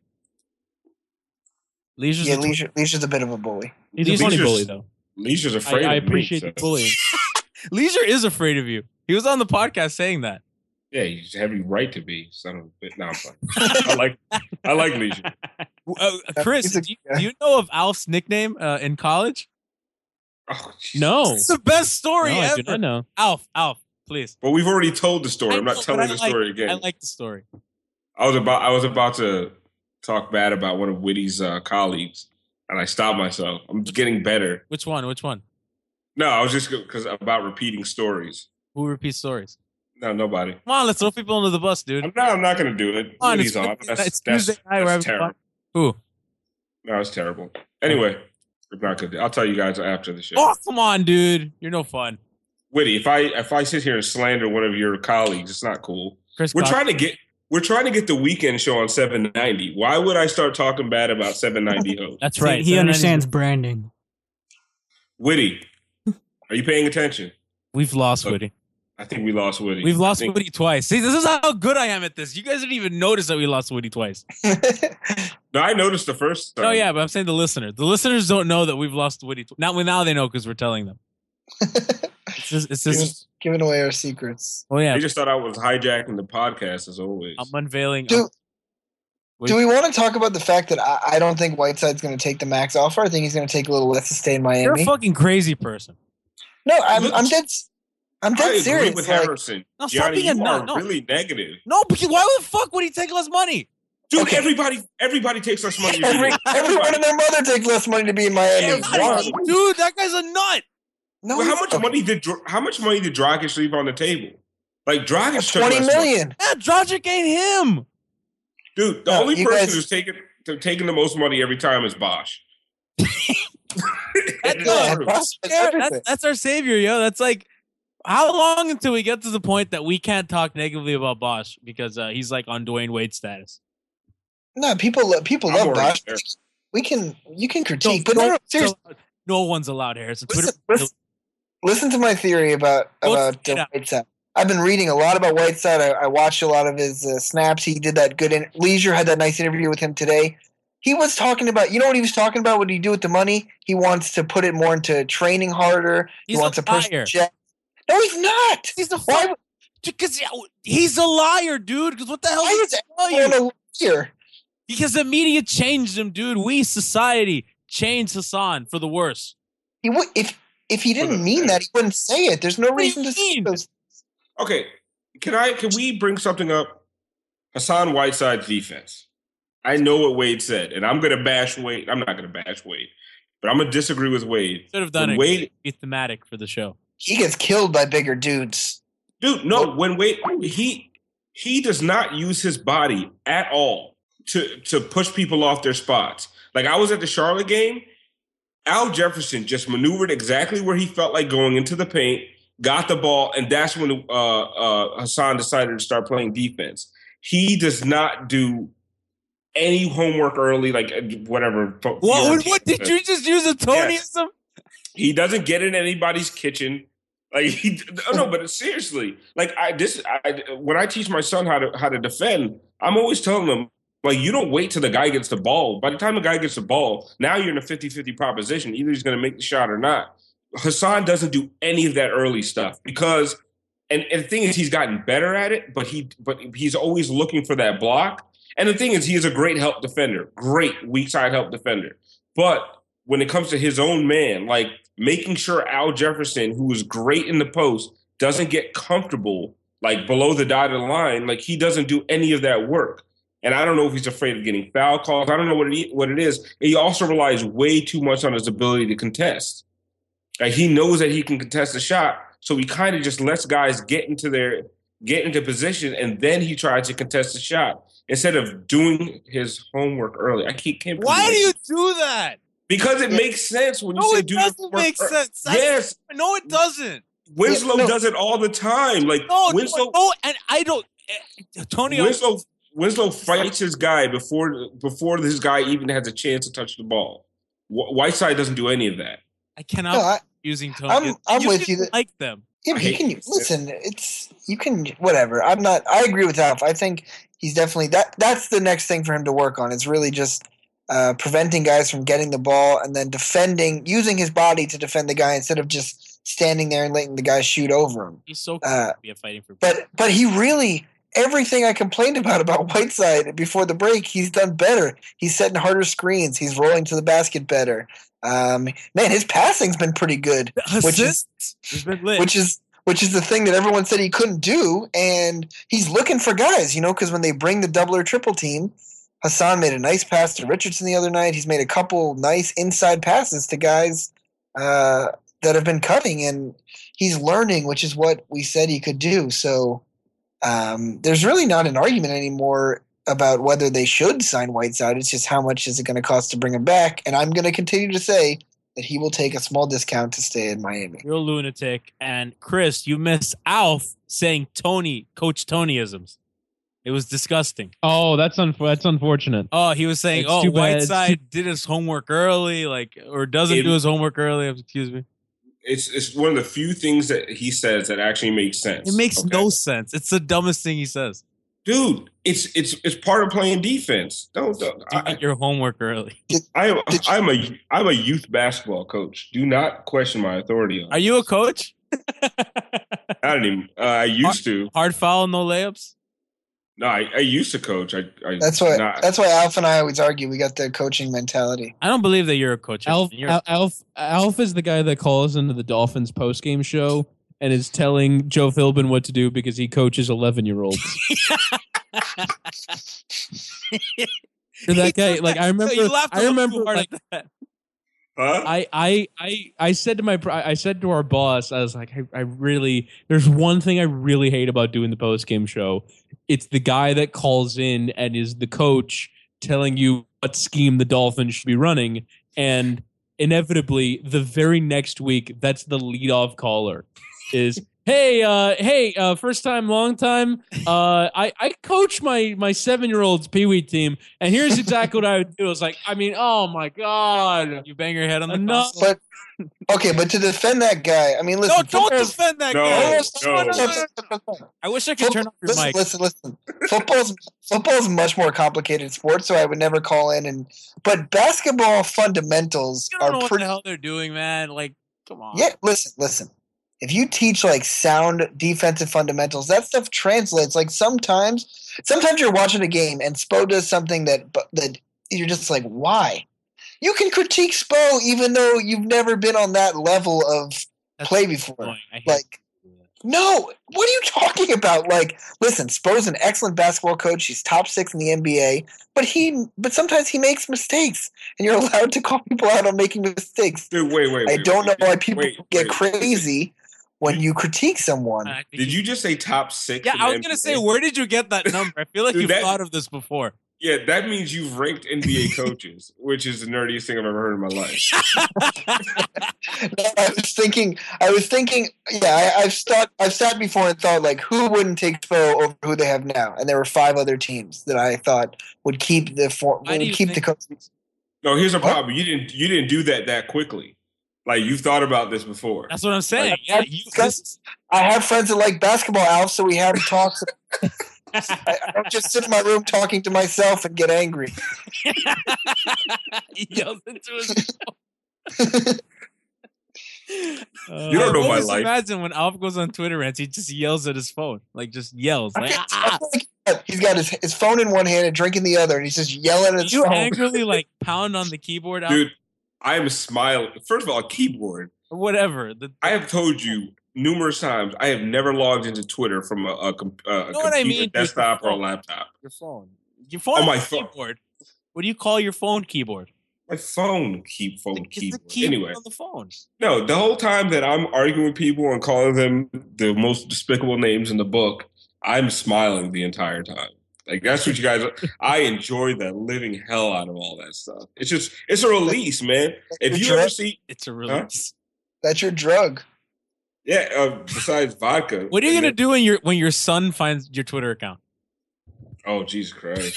Leisure's Yeah, a Leisure, Leisure's a bit of a bully. He's a Leisure's- funny bully, though. Leisure's I, afraid I of me, appreciate so- the bullying. Leisure is afraid of you. He was on the podcast saying that. Yeah, you have every right to be. Son of a bitch. No, I'm fine. I like I like Leisure. Uh, Chris, He's a- do you, do you know of Alf's nickname uh, in college? Oh, jeez. No. It's the best story No, I ever. do not know. Alf, Alf, please. But we've already told the story. I I'm know, not but telling I the like- story again. I like the story. I was about I was about to talk bad about one of Whitty's uh, colleagues, and I stopped myself. I'm getting better. Which one? Which one? No, I was just because about repeating stories. Who repeats stories? No, nobody. Come on, let's throw people under the bus, dude. I'm not. I'm not going to do it. Come on, Whitty's it's, on. it's, That's, it's that's, Tuesday night. We're that's having terrible. fun. Who? No, it's terrible. Anyway, I'm not going to. I'll tell you guys after the show. Oh, come on, dude. You're no fun. Whitty, if I if I sit here and slander one of your colleagues, it's not cool. Chris We're Cox- trying to get we're trying to get the weekend show on seven ninety. Why would I start talking bad about seven ninety hosts? That's He- right. He, seven ninety understands branding. Whitty, are you paying attention? We've lost Look, Woody. I think we lost Whitty. We've lost I think- Woody twice. See, this is how good I am at this. You guys didn't even notice that we lost Woody twice. No, I noticed the first time. Oh yeah, but I'm saying the listener. The listeners don't know that we've lost Woody. Tw- now, now they know because we're telling them. It's just, it's giving, just. giving away our secrets. Oh yeah, They just thought I was hijacking the podcast as always. I'm unveiling. Do, Wait. do we want to talk about the fact that I, I don't think Whiteside's going to take the max offer? I think he's going to take a little less to stay in You're a Miami. fucking crazy person. No, I'm, Look, I'm dead. I'm I dead agree serious. with Like, Harrison. No, stop Gianni, being a you nut. are No. really negative. No, because why the fuck would he take less money? Dude, Okay. everybody everybody takes less money. than every, you. everyone and their mother takes less money to be in Miami. Everybody. Why? Dude, that guy's a nut. No, Well, how he's much not. money did Dr- how much money did Dragic leave on the table? Like Dragic took Twenty less money. million. Yeah, Dragic ain't him. Dude, the No, only you person guys- who's taking to, taking the most money every time is Bosch. It is Yeah, true. Bosch does Yeah, everything. that's, that's our savior, yo. That's like, how long until we get to the point that we can't talk negatively about Bosch because uh, he's like on Dwayne Wade status? No, people lo- people I'm love already Bosch. there. We can you can No, critique, but no, no, seriously. no one's allowed, Harrison. Listen, Twitter- listen, listen to my theory about Go about straight uh, up. Whiteside. I've been reading a lot about Whiteside. I, I watched a lot of his uh, snaps. He did that good. In- Leisure had that nice interview with him today. He was talking about, you know what he was talking about? What did he do with the money? He wants to put it more into training harder. He's he wants a to push the liar. jet. No, he's not. He's a Why, fuck. Because he's a liar, dude. Because what the hell why is is he everyone tell you? a liar? Because the media changed him, dude. We, society, changed Hassan for the worse. He would, if if he didn't mean that, he wouldn't say it. There's no What do you reason to say mean? those. Okay, can I can we bring something up? Hassan Whiteside's defense. I know what Wade said, and I'm going to bash Wade. I'm not going to bash Wade, but I'm going to disagree with Wade. Should have done When it. Wade, Be thematic for the show. He gets killed by bigger dudes. dude, no, when Wade he he does not use his body at all to to push people off their spots. Like I was at the Charlotte game, Al Jefferson just maneuvered exactly where he felt like going into the paint, got the ball, and that's when uh, uh, Hassan decided to start playing defense. He does not do any homework early, like uh, whatever. What, what did you just use a Tonyism? He doesn't get in anybody's kitchen. Like he, no, but seriously, like I this I, when I teach my son how to how to defend, I'm always telling them like you don't wait till the guy gets the ball. By the time the guy gets the ball, now you're in a fifty-fifty proposition. Either he's going to make the shot or not. Hassan doesn't do any of that early stuff because, and, and the thing is, he's gotten better at it, but he but he's always looking for that block. And the thing is, he is a great help defender, great weak side help defender. But when it comes to his own man, like making sure Al Jefferson, who is great in the post, doesn't get comfortable like below the dotted line, like he doesn't do any of that work. And I don't know if he's afraid of getting foul calls. I don't know what it, what it is. And he also relies way too much on his ability to contest. Like he knows that he can contest a shot, so he kind of just lets guys get into their get into position, and then he tries to contest the shot instead of doing his homework early. I can't. can't Why do you do that? Because it makes sense when you no, say it do doesn't your make homework. sense. That's, Yes, no, it doesn't. Winslow Yeah, no. does it all the time. Like No, Winslow, no, and I don't. eh, Tony, Winslow, Winslow fights his guy before before this guy even has a chance to touch the ball. Wh- Whiteside doesn't do any of that. I cannot No, I- using Tony. I'm- I'm you with didn't you that- like them. Yeah, but I he hate can this. listen. It's you can whatever. I'm not. I agree with Alf. I think he's definitely that. That's the next thing for him to work on. It's really just uh, preventing guys from getting the ball and then defending, using his body to defend the guy instead of just standing there and letting the guy shoot over him. He's so Uh, be a fighting for. But but he really everything I complained about about Whiteside before the break, he's done better. He's setting harder screens. He's rolling to the basket better. Um, man, his passing's been pretty good, which is It's been lit. which is which is the thing that everyone said he couldn't do, and he's looking for guys, you know, because when they bring the double or triple team, Hassan made a nice pass to Richardson the other night. He's made a couple nice inside passes to guys uh, that have been cutting, and he's learning, which is what we said he could do. So um, there's really not an argument anymore about whether they should sign Whiteside. It's just how much is it going to cost to bring him back, and I'm going to continue to say that he will take a small discount to stay in Miami. You're a lunatic. And Chris, you missed Alf saying Tony, Coach Tonyisms. It was disgusting. Oh, that's un- that's unfortunate. Oh, he was saying, It's oh, too bad. It's Whiteside did his homework early, like, or doesn't It- do his homework early. Excuse me. It's it's one of the few things that he says that actually makes sense. It makes okay? no sense. It's the dumbest thing he says. Dude, it's it's it's part of playing defense. Don't, don't Do I, your homework early. I am I'm a I'm a youth basketball coach. Do not question my authority on. Are you a coach? I don't even. Uh, I used to. Hard foul, no layups? No, I, I used to coach. I, I That's why. Not, That's why Alf and I always argue. We got the coaching mentality. I don't believe that you're a coach. Alf, You're- Al- Alf, Alf is the guy that calls into the Dolphins post-game show and is telling Joe Philbin what to do because he coaches eleven-year-olds. You're that guy. Like I remember. You laughed a I little remember. too hard Like, at that. huh? I, I, I, I said to my, I said to our boss, I was like, I, I really, there's one thing I really hate about doing the post game show. It's the guy that calls in and is the coach telling you what scheme the Dolphins should be running, and inevitably the very next week, that's the leadoff caller. Is hey, uh, hey, uh, first time, long time. Uh, I, I coach my my seven year old's pee wee team, and here's exactly what I would do. It's like, I mean, oh my god, You bang your head on the Enough. console. But okay, but to defend that guy, I mean, listen. No, don't football's- defend that No, guy. no. I wish I could turn off your listen, mic. listen, listen. Football's football's a much more complicated sport, so I would never call in. And but basketball fundamentals You don't know are what pretty. the hell they're doing, man. Like, come on. Yeah, listen, listen. If you teach like sound defensive fundamentals, that stuff translates. Like sometimes, sometimes you're watching a game and Spo does something that but that you're just like, why? You can critique Spo even though you've never been on that level of That's play before. annoying. I hate Like, no, what are you talking about? Like, listen, Spo's an excellent basketball coach. He's top six in the N B A, but he, but sometimes he makes mistakes, and you're allowed to call people out on making mistakes. Dude, wait, wait. I wait, don't wait, know why wait, people wait, get wait. crazy when you critique someone. I think Did you just say top six? Yeah, in I the was gonna N B A? say, where did you get that number? I feel like Dude, you've that- thought of this before. Yeah, that means you've ranked N B A coaches, which is the nerdiest thing I've ever heard in my life. No, I was thinking, I was thinking, yeah, I, I've sat, I've sat before and thought like, who wouldn't take Spo over who they have now? And there were five other teams that I thought would keep the for, Why do would you keep the think- coach. No, here's a What? problem. You didn't you didn't do that that quickly. Like you've thought about this before. That's what I'm saying. Like, yeah, I, you, this, I have friends that like basketball, Alf, so we have talks. I, I don't just sit in my room talking to myself and get angry. he yells into his phone. Uh, You don't know I my always life. Imagine when Alf goes on Twitter rants, he just yells at his phone, like just yells. Like, I ah, feel like he's got his, his phone in one hand and drink in the other, and he's just yelling at his you phone. angrily like pound on the keyboard, Alf? Dude, I am smiling. First of all, keyboard. Or whatever. The, I have told you numerous times I have never logged into Twitter from a, a, com- a know computer, what I mean? desktop, Your or a phone. laptop. Your phone. Your phone. On my is a phone. Keyboard. What do you call your phone keyboard? My phone keep phone It's keyboard. the keyboard Anyway, on the phone. no, the whole time that I'm arguing with people and calling them the most despicable names in the book, I'm smiling the entire time. Like that's what you guys. I enjoy the living hell out of all that stuff. It's just it's a release, man. If you ever see, It's a release. That's your drug. yeah. Uh, besides vodka, What are you and gonna then- do when your when your son finds your Twitter account? Oh Jesus Christ!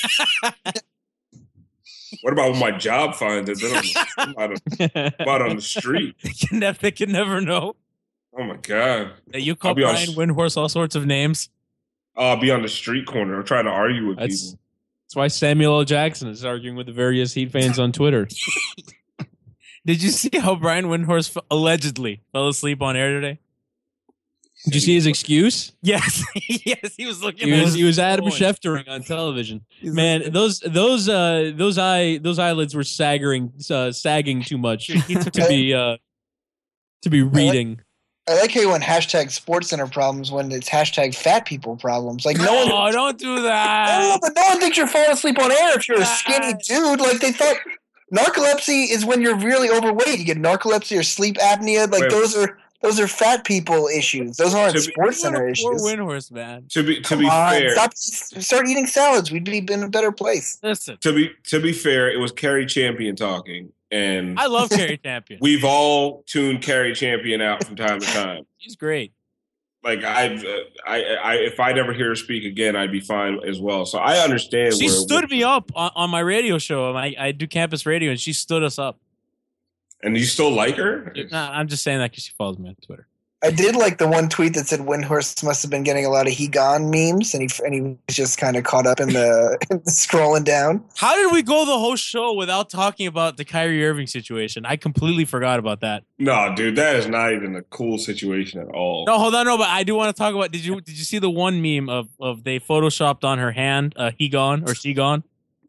What about when my job finds it? Then I'm, I'm, out of, I'm out on the street. They can never, they can never know. Oh my God! That you call I'll be on Brian s- Windhorse all sorts of names. I'll be on the street corner. I'm trying to argue with That's people. that's why Samuel L. Jackson is arguing with the various Heat fans on Twitter. Did you see how Brian Windhorse f- allegedly fell asleep on air today? Did you see his excuse? Yes, yes, he was looking. He at was his he was Adam phone. Schefter on television. He's Man, looking- those those uh those eye those eyelids were sagging uh, sagging too much to be uh to be reading. I like how you went hashtag Sports Center problems when it's hashtag fat people problems. Like no one, Oh, don't do I don't know, that. but no one thinks you're falling asleep on air if you're a skinny dude. Like they thought narcolepsy is when you're really overweight. You get narcolepsy or sleep apnea. Like Wait. those are those are fat people issues. Those aren't To be- Sports Center Poor issues. Windhorse, man. To be to Come be on, fair, stop, start eating salads. We'd be in a better place. Listen, to be to be fair, it was Carrie Champion talking, and I love Kerry Champion. we've all tuned Carrie Champion out from time to time. He's great. Like I, uh, I, I, if I never hear her speak again, I'd be fine as well. So I understand. She where, stood me up on, on my radio show. I, I do campus radio, and she stood us up. And you still like her? Nah, I'm just saying that because she follows me on Twitter. I did like the one tweet that said Windhorst must have been getting a lot of he gone memes, and he and he was just kind of caught up in the, in the scrolling down. How did we go the whole show without talking about the Kyrie Irving situation? I completely forgot about that. No, dude, that is not even a cool situation at all. No, hold on, no, but I do want to talk about. Did you did you see the one meme of of they photoshopped on her hand uh, he gone or she gone?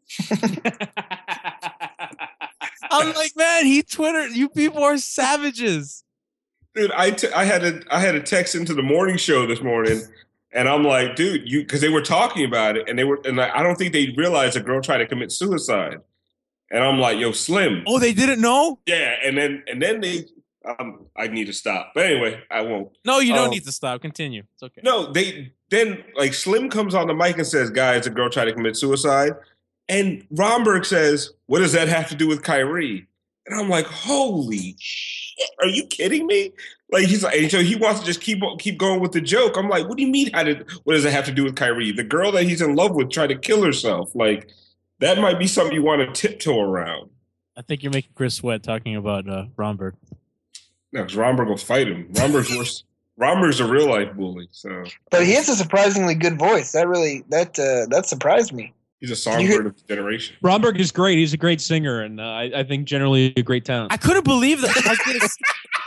I'm like, man, he Twitter. You people are savages. Dude, I, t- I had a I had a text into the morning show this morning, and I'm like, dude, you because they were talking about it, and they were, and I, I don't think they realized a girl tried to commit suicide, and I'm like, yo, Slim, Oh, they didn't know? yeah, and then and then they, um, I need to stop, but anyway, I won't. No, you don't Um, need to stop. Continue. It's okay. No, they then like Slim comes on the mic and says, guys, a girl tried to commit suicide, and Romberg says, what does that have to do with Kyrie? And I'm like, holy shit, are you kidding me? Like he's like, and so he wants to just keep keep going with the joke. I'm like, what do you mean? How did what does it have to do with Kyrie? The girl that he's in love with tried to kill herself. Like that might be something you want to tiptoe around. I think you're making Chris sweat talking about uh, Romberg. No, because Romberg will fight him. Romberg's worse. Romberg's a real life bully. So, But he has a surprisingly good voice. That really that uh, that surprised me. he's a songbird of his generation. Romberg is great. He's a great singer, and uh, I, I think generally a great talent. I couldn't believe that. I was gonna say-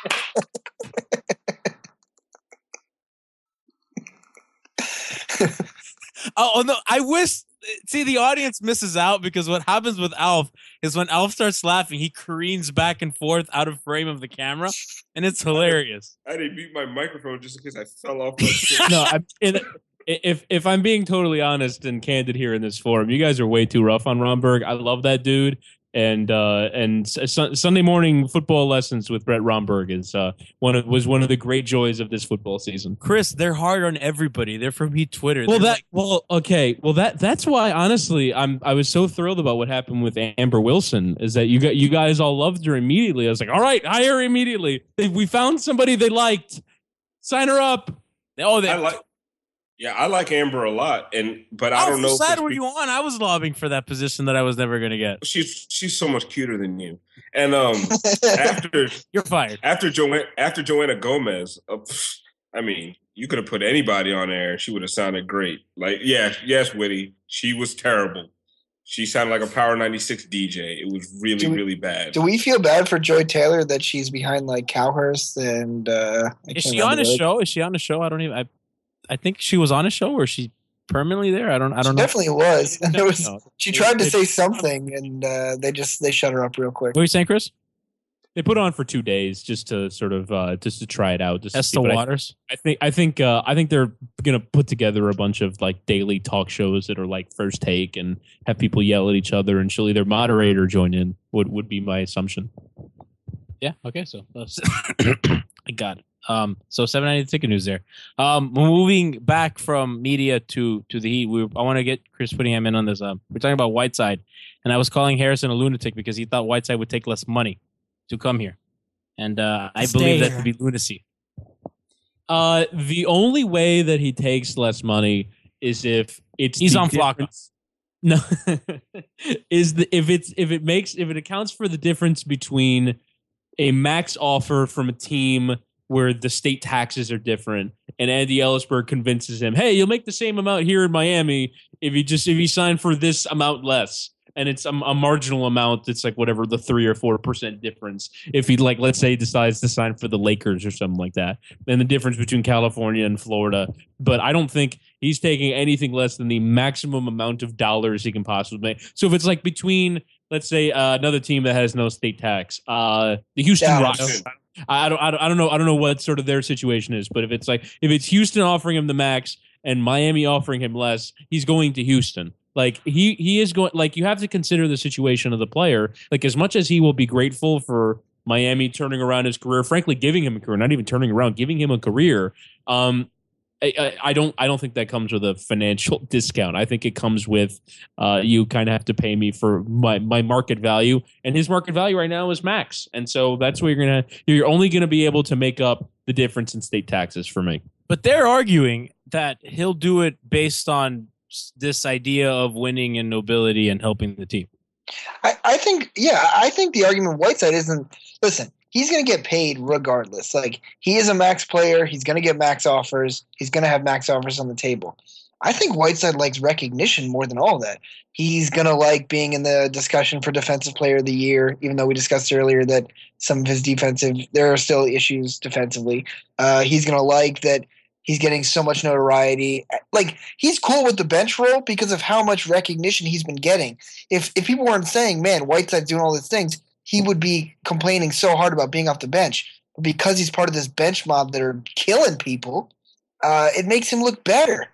oh no! I wish. See, the audience misses out because what happens with Alf is when Alf starts laughing, he careens back and forth out of frame of the camera, and it's hilarious. I didn't beat my microphone just in case I fell off my chair. no, I, it, if if I'm being totally honest and candid here in this forum, you guys are way too rough on Romberg. I love that dude, and uh, and su- Sunday morning football lessons with Brett Romberg is uh, one of, was one of the great joys of this football season. Chris, they're hard on everybody. They're from Heat Twitter. Well, They're that like- well, okay. Well, that that's why honestly, I'm I was so thrilled about what happened with Amber Wilson. Is that you got you guys all loved her immediately? I was like, all right, hire her immediately. They, we found somebody they liked. Sign her up. oh, they, I like. Yeah, I like Amber a lot, and but I How don't know. sad were you on? I was lobbying for that position that I was never going to get. She's she's so much cuter than you. And um, after you're fired. After Joanna after Joanna Gomez, uh, I mean, you could have put anybody on there, and she would have sounded great. Like, yeah, yes, Witty, she was terrible. She sounded like a Power ninety-six D J. It was really, we, really bad. Do we feel bad for Joy Taylor that she's behind like Cowhurst and? Uh, Is she on a show? Is she on a show? I don't even. I, I think she was on a show, or is she permanently there? I don't. I don't she know. Definitely was. And there was. No. She tried to It- say something, and uh, they just they shut her up real quick. What are you saying, Chris? They put it on for two days just to sort of uh, just to try it out. Just to Test see. the But I- waters. I think I think uh, I think they're gonna put together a bunch of like daily talk shows that are like First Take and have people yell at each other, and she'll either moderate or join in. Would would be my assumption. Yeah. Okay. So that's- I got it. Um. So seven ninety ticket news there. Um. Moving back from media to to the Heat, we I want to get Chris Whittingham in on this. Um. We're talking about Whiteside, and I was calling Harrison a lunatic because he thought Whiteside would take less money to come here, and uh, I Stay believe that here. to be lunacy. Uh, the only way that he takes less money is if it's He's the on Flacco. difference- No, is the if it's if it makes if it accounts for the difference between a max offer from a team where the state taxes are different, and Andy Ellisberg convinces him, "Hey, you'll make the same amount here in Miami if you just if you sign for this amount less." And it's a, a marginal amount. It's like whatever the three or four percent difference. If he like, let's say, he decides to sign for the Lakers or something like that, and the difference between California and Florida. But I don't think he's taking anything less than the maximum amount of dollars he can possibly make. So if it's like between, let's say, uh, another team that has no state tax, uh, the Houston Dallas. Rockets. I don't, I don't, I don't know, I don't know what sort of their situation is. But if it's like, if it's Houston offering him the max and Miami offering him less, he's going to Houston. Like he he is going. Like you have to consider the situation of the player. Like as much as he will be grateful for Miami turning around his career, frankly, giving him a career, not even turning around, giving him a career. Um, I, I, I don't I don't think that comes with a financial discount. I think it comes with uh, you kind of have to pay me for my my market value, and his market value right now is max, and so that's what you're gonna. You're only gonna be able to make up the difference in state taxes for me. But they're arguing that he'll do it based on this idea of winning and nobility and helping the team. I, I think, yeah, I think the argument of Whiteside isn't. Listen, he's going to get paid regardless. Like he is a max player. He's going to get max offers. He's going to have max offers on the table. I think Whiteside likes recognition more than all that. He's going to like being in the discussion for Defensive Player of the Year, even though we discussed earlier that some of his defensive, there are still issues defensively. Uh, he's going to like that he's getting so much notoriety. Like he's cool with the bench role because of how much recognition he's been getting. If if people weren't saying, man, Whiteside's doing all these things, he would be complaining so hard about being off the bench. But because he's part of this bench mob that are killing people, uh, it makes him look better.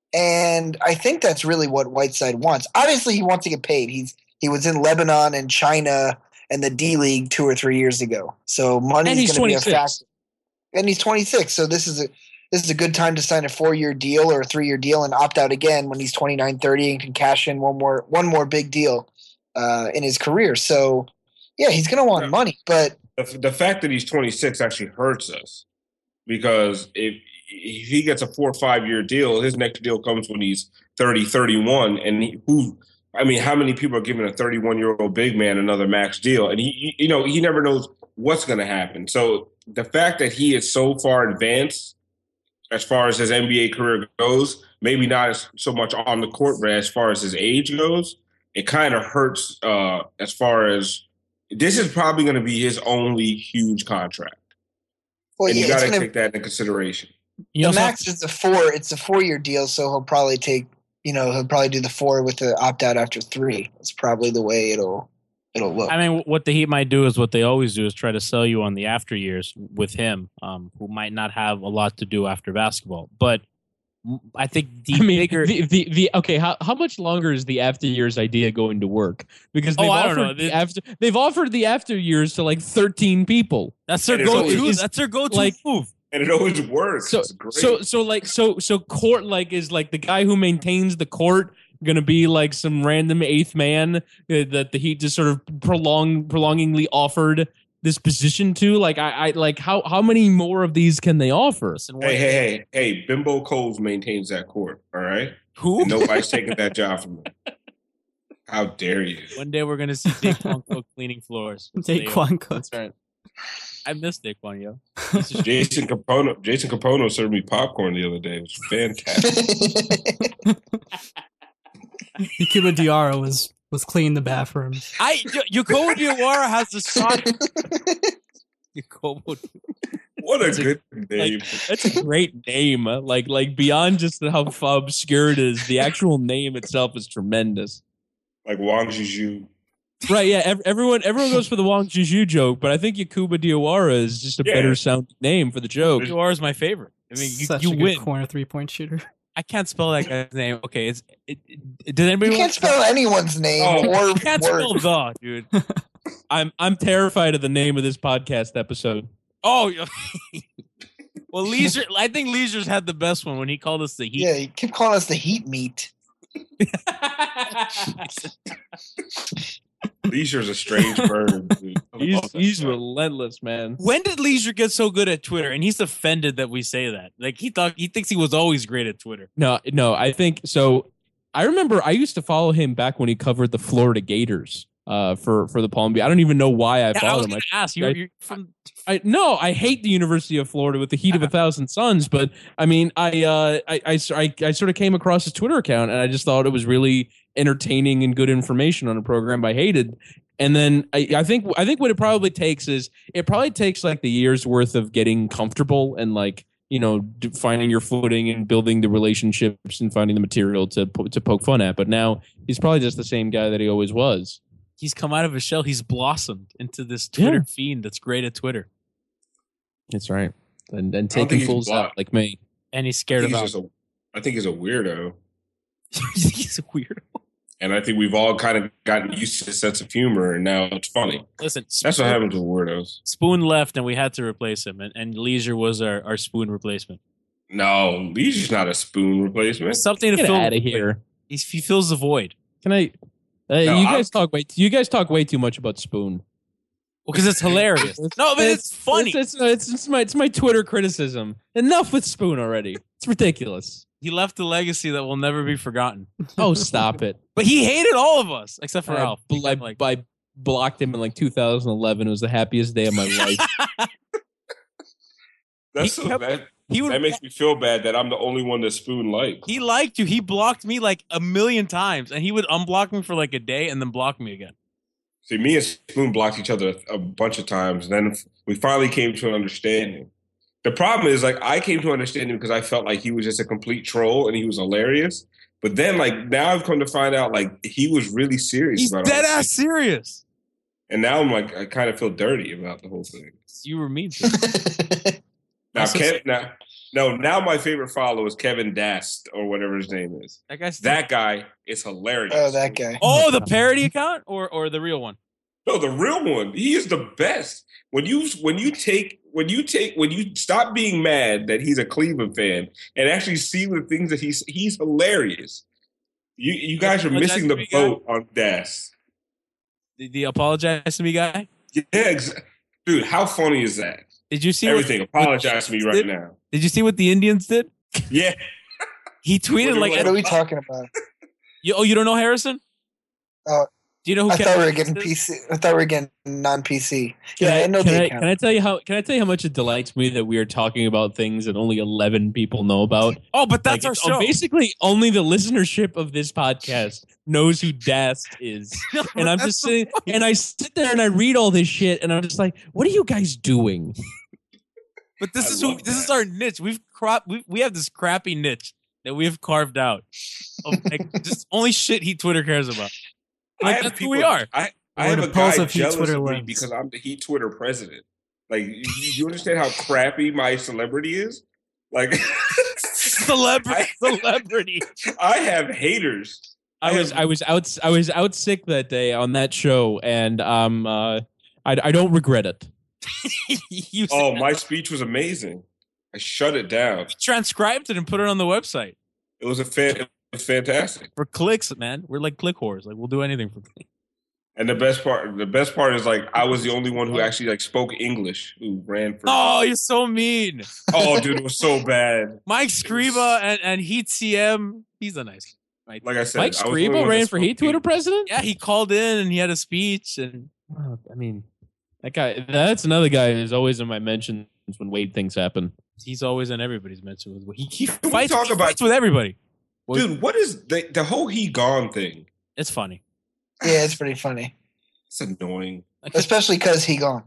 And I think that's really what Whiteside wants. Obviously, he wants to get paid. He's he was in Lebanon and China and the D League two or three years ago. So money And is he's going to be a twenty-six. factor. And he's twenty-six. So this is a this is a good time to sign a four-year deal or a three-year deal and opt out again when he's twenty-nine, thirty and can cash in one more one more big deal uh, in his career. So yeah, he's going to want Yeah. money, but The, the fact that he's twenty-six actually hurts us because if, if he gets a four or five year deal, his next deal comes when he's thirty, thirty-one. And he, who, I mean, how many people are giving a thirty-one year old big man another max deal? And he, he you know, he never knows what's going to happen. So the fact that he is so far advanced as far as his N B A career goes, maybe not as, so much on the court, but as far as his age goes, it kind of hurts uh, as far as this is probably going to be his only huge contract. well, and yeah, you got it's to gonna, take that into consideration. You the also- max is a four. It's a four-year deal, so he'll probably take. You know, he'll probably do the four with the opt out after three. That's probably the way it'll it'll look. I mean, what the Heat might do is what they always do is try to sell you on the after years with him, um, who might not have a lot to do after basketball. But I think the I mean, bigger. the, the, the okay, how, how much longer is the after years idea going to work? Because they've Oh, I don't offered know. the This- after they've offered the after years to like thirteen people. that's their And it's go-to. always- That's their go-to like- move. And it always works. So it's great. so so like so so court like is like the guy who maintains the court going to be like some random eighth man uh, that the Heat just sort of prolong prolongingly offered this position to? Like, I, I like how how many more of these can they offer? Hey, hey, hey, hey! Bimbo Coles maintains that court. All right. Who? And nobody's taking that job from him. How dare you? One day we're gonna see Daquan Cook cleaning floors. Daquan Cook. That's right. I miss Daquan, yo. Jason Capono. Jason Capono served me popcorn the other day. It was fantastic. Ikuba Diarra was was cleaning the bathrooms. I Yakobo Diawara has the shot. Yakobo. What a That's good a, name. Like, that's a great name. Like like beyond just how obscure it is, the actual name itself is tremendous. Like Wang Zhizhu. Right, yeah. Ev- everyone everyone goes for the Wang Zhizhu joke, but I think Yakuba Diawara is just a Yeah. better sounding name for the joke. Diawara is my favorite. I mean, you, Such you a good win. corner three point shooter. I can't spell that guy's name. Okay, it's it, it, did anybody You can't want- spell anyone's name Oh, or I can't word. spell the, dude. I'm I'm terrified of the name of this podcast episode. Oh, well, Leisure. I think Leisure's had the best one when he called us the Heat. Yeah, you keep calling us the heat meat. Leisure's a strange bird. Dude. I He's love that he's guy. relentless, man. When did Leisure get so good at Twitter? And he's offended that we say that. Like he thought he thinks he was always great at Twitter. No, no, I think so. I remember I used to follow him back when he covered the Florida Gators uh, for for the Palm Beach. I don't even know why I Yeah, I followed was him. going I, to ask you. I- You're from I no, I hate the University of Florida with the heat of a thousand suns. But I mean, I, uh, I, I, I, I sort of came across his Twitter account, and I just thought it was really entertaining and good information on a program I hated. And then I, I think I think what it probably takes is it probably takes like the year's worth of getting comfortable and like you know d- finding your footing and building the relationships and finding the material to po- to poke fun at. But now he's probably just the same guy that he always was. he's come out of his shell. He's blossomed into this Twitter Yeah. fiend that's great at Twitter, That's right, and and I don't taking think he's fools blocked. out like me. and he's I scared think about. he's just a, I think he's a weirdo. He's a weirdo. And I think we've all kind of gotten used to his sense of humor, and now it's funny. Listen, That's what happens with weirdos. Spoon left, and we had to replace him, and, and Leisure was our, our Spoon replacement. No, Leisure's not a Spoon replacement. Something to Get fill out the of void. here. He's, he fills the void. Can I? Uh, No, you I'm- guys talk way. You guys talk way too much about Spoon. Well, because it's hilarious. No, but it's, funny. It's, it's, it's, it's my it's my Twitter criticism. Enough with Spoon already. It's ridiculous. He left a legacy that will never be forgotten. Oh, stop it. But he hated all of us except for I, Alf. bl- I, Like, I blocked him in like two thousand eleven. It was the happiest day of my life. That's he so kept- bad. he would. That makes me feel bad that I'm the only one that Spoon liked. He liked you. He blocked me like a million times, and he would unblock me for like a day and then block me again. See, me and Spoon blocked each other a bunch of times. Then we finally came to an understanding. The problem is, like, I came to an understanding because I felt like he was just a complete troll and he was hilarious. But then, like, now I've come to find out, like, he was really serious He's about dead all ass this. serious. And now I'm like, I kind of feel dirty about the whole thing. You were mean to him. Now, Also- Kev, now, no, now my favorite follower is Kevin Dast or whatever his name is. That guy's That guy is hilarious. Oh, that guy. Oh, the parody account or or the real one? No, the real one. He is the best. When you when you take when you take when you stop being mad that he's a Cleveland fan and actually see the things that he's he's hilarious. You you guys are missing the boat on Dast. The, the apologize to me guy. Yeah, ex- dude, how funny is that? Did you see Everything. What, Apologize to me right did, now. Did you see what the Indians did? Yeah. He tweeted like, What are we talking about? you, "Oh, you don't know Harrison? Oh, Do you know who? I Kevin thought we were Dast getting is? P C. I thought we were getting non-P C. Can Yeah, I, I, know can the I, account. can I tell you how? Can I tell you how much it delights me that we are talking about things that only eleven people know about? Oh, but that's Like, our it's- show. Basically, only the listenership of this podcast knows who Dast is. No, And I'm that's just the sitting, point. and I sit there and I read all this shit, and I'm just like, what are you guys doing? But this I is who, love this is that. our niche. We've crop we we have this crappy niche that we've carved out. Of like just only shit he Twitter cares about. I Like, have that's who people, we are. I, I We're have the a guy pulse of Heat jealous Twitter of me lives. because I'm the Heat Twitter president. Like, you, you understand how crappy my celebrity is? Like, Celebrity, celebrity. I have haters. I was I was out I was out sick that day on that show, and um uh, I I don't regret it. you Oh, my speech was amazing. I shut it down. transcribed it and put it on the website It was a fan, it was fantastic. for clicks, man. We're like click whores. Like we'll do anything for clicks. And the best part, the best part is like I was the only one who actually like spoke English who ran for. Oh, you're so mean. Oh, dude, it was so bad. Mike Scriba and, and Heat C M, he's a nice guy. Like I said, Mike I was the only Scriba one ran that for spoke Heat Twitter English. president. Yeah, he called in and he had a speech, and Oh, I mean, that guy. That's another guy who's always in my mentions when Wade things happen. he's always in everybody's mention with he, he Can we fights, talk he about- fights with everybody. Dude, what is the the whole he gone thing? It's funny. Yeah, it's pretty funny, It's annoying. especially because he gone.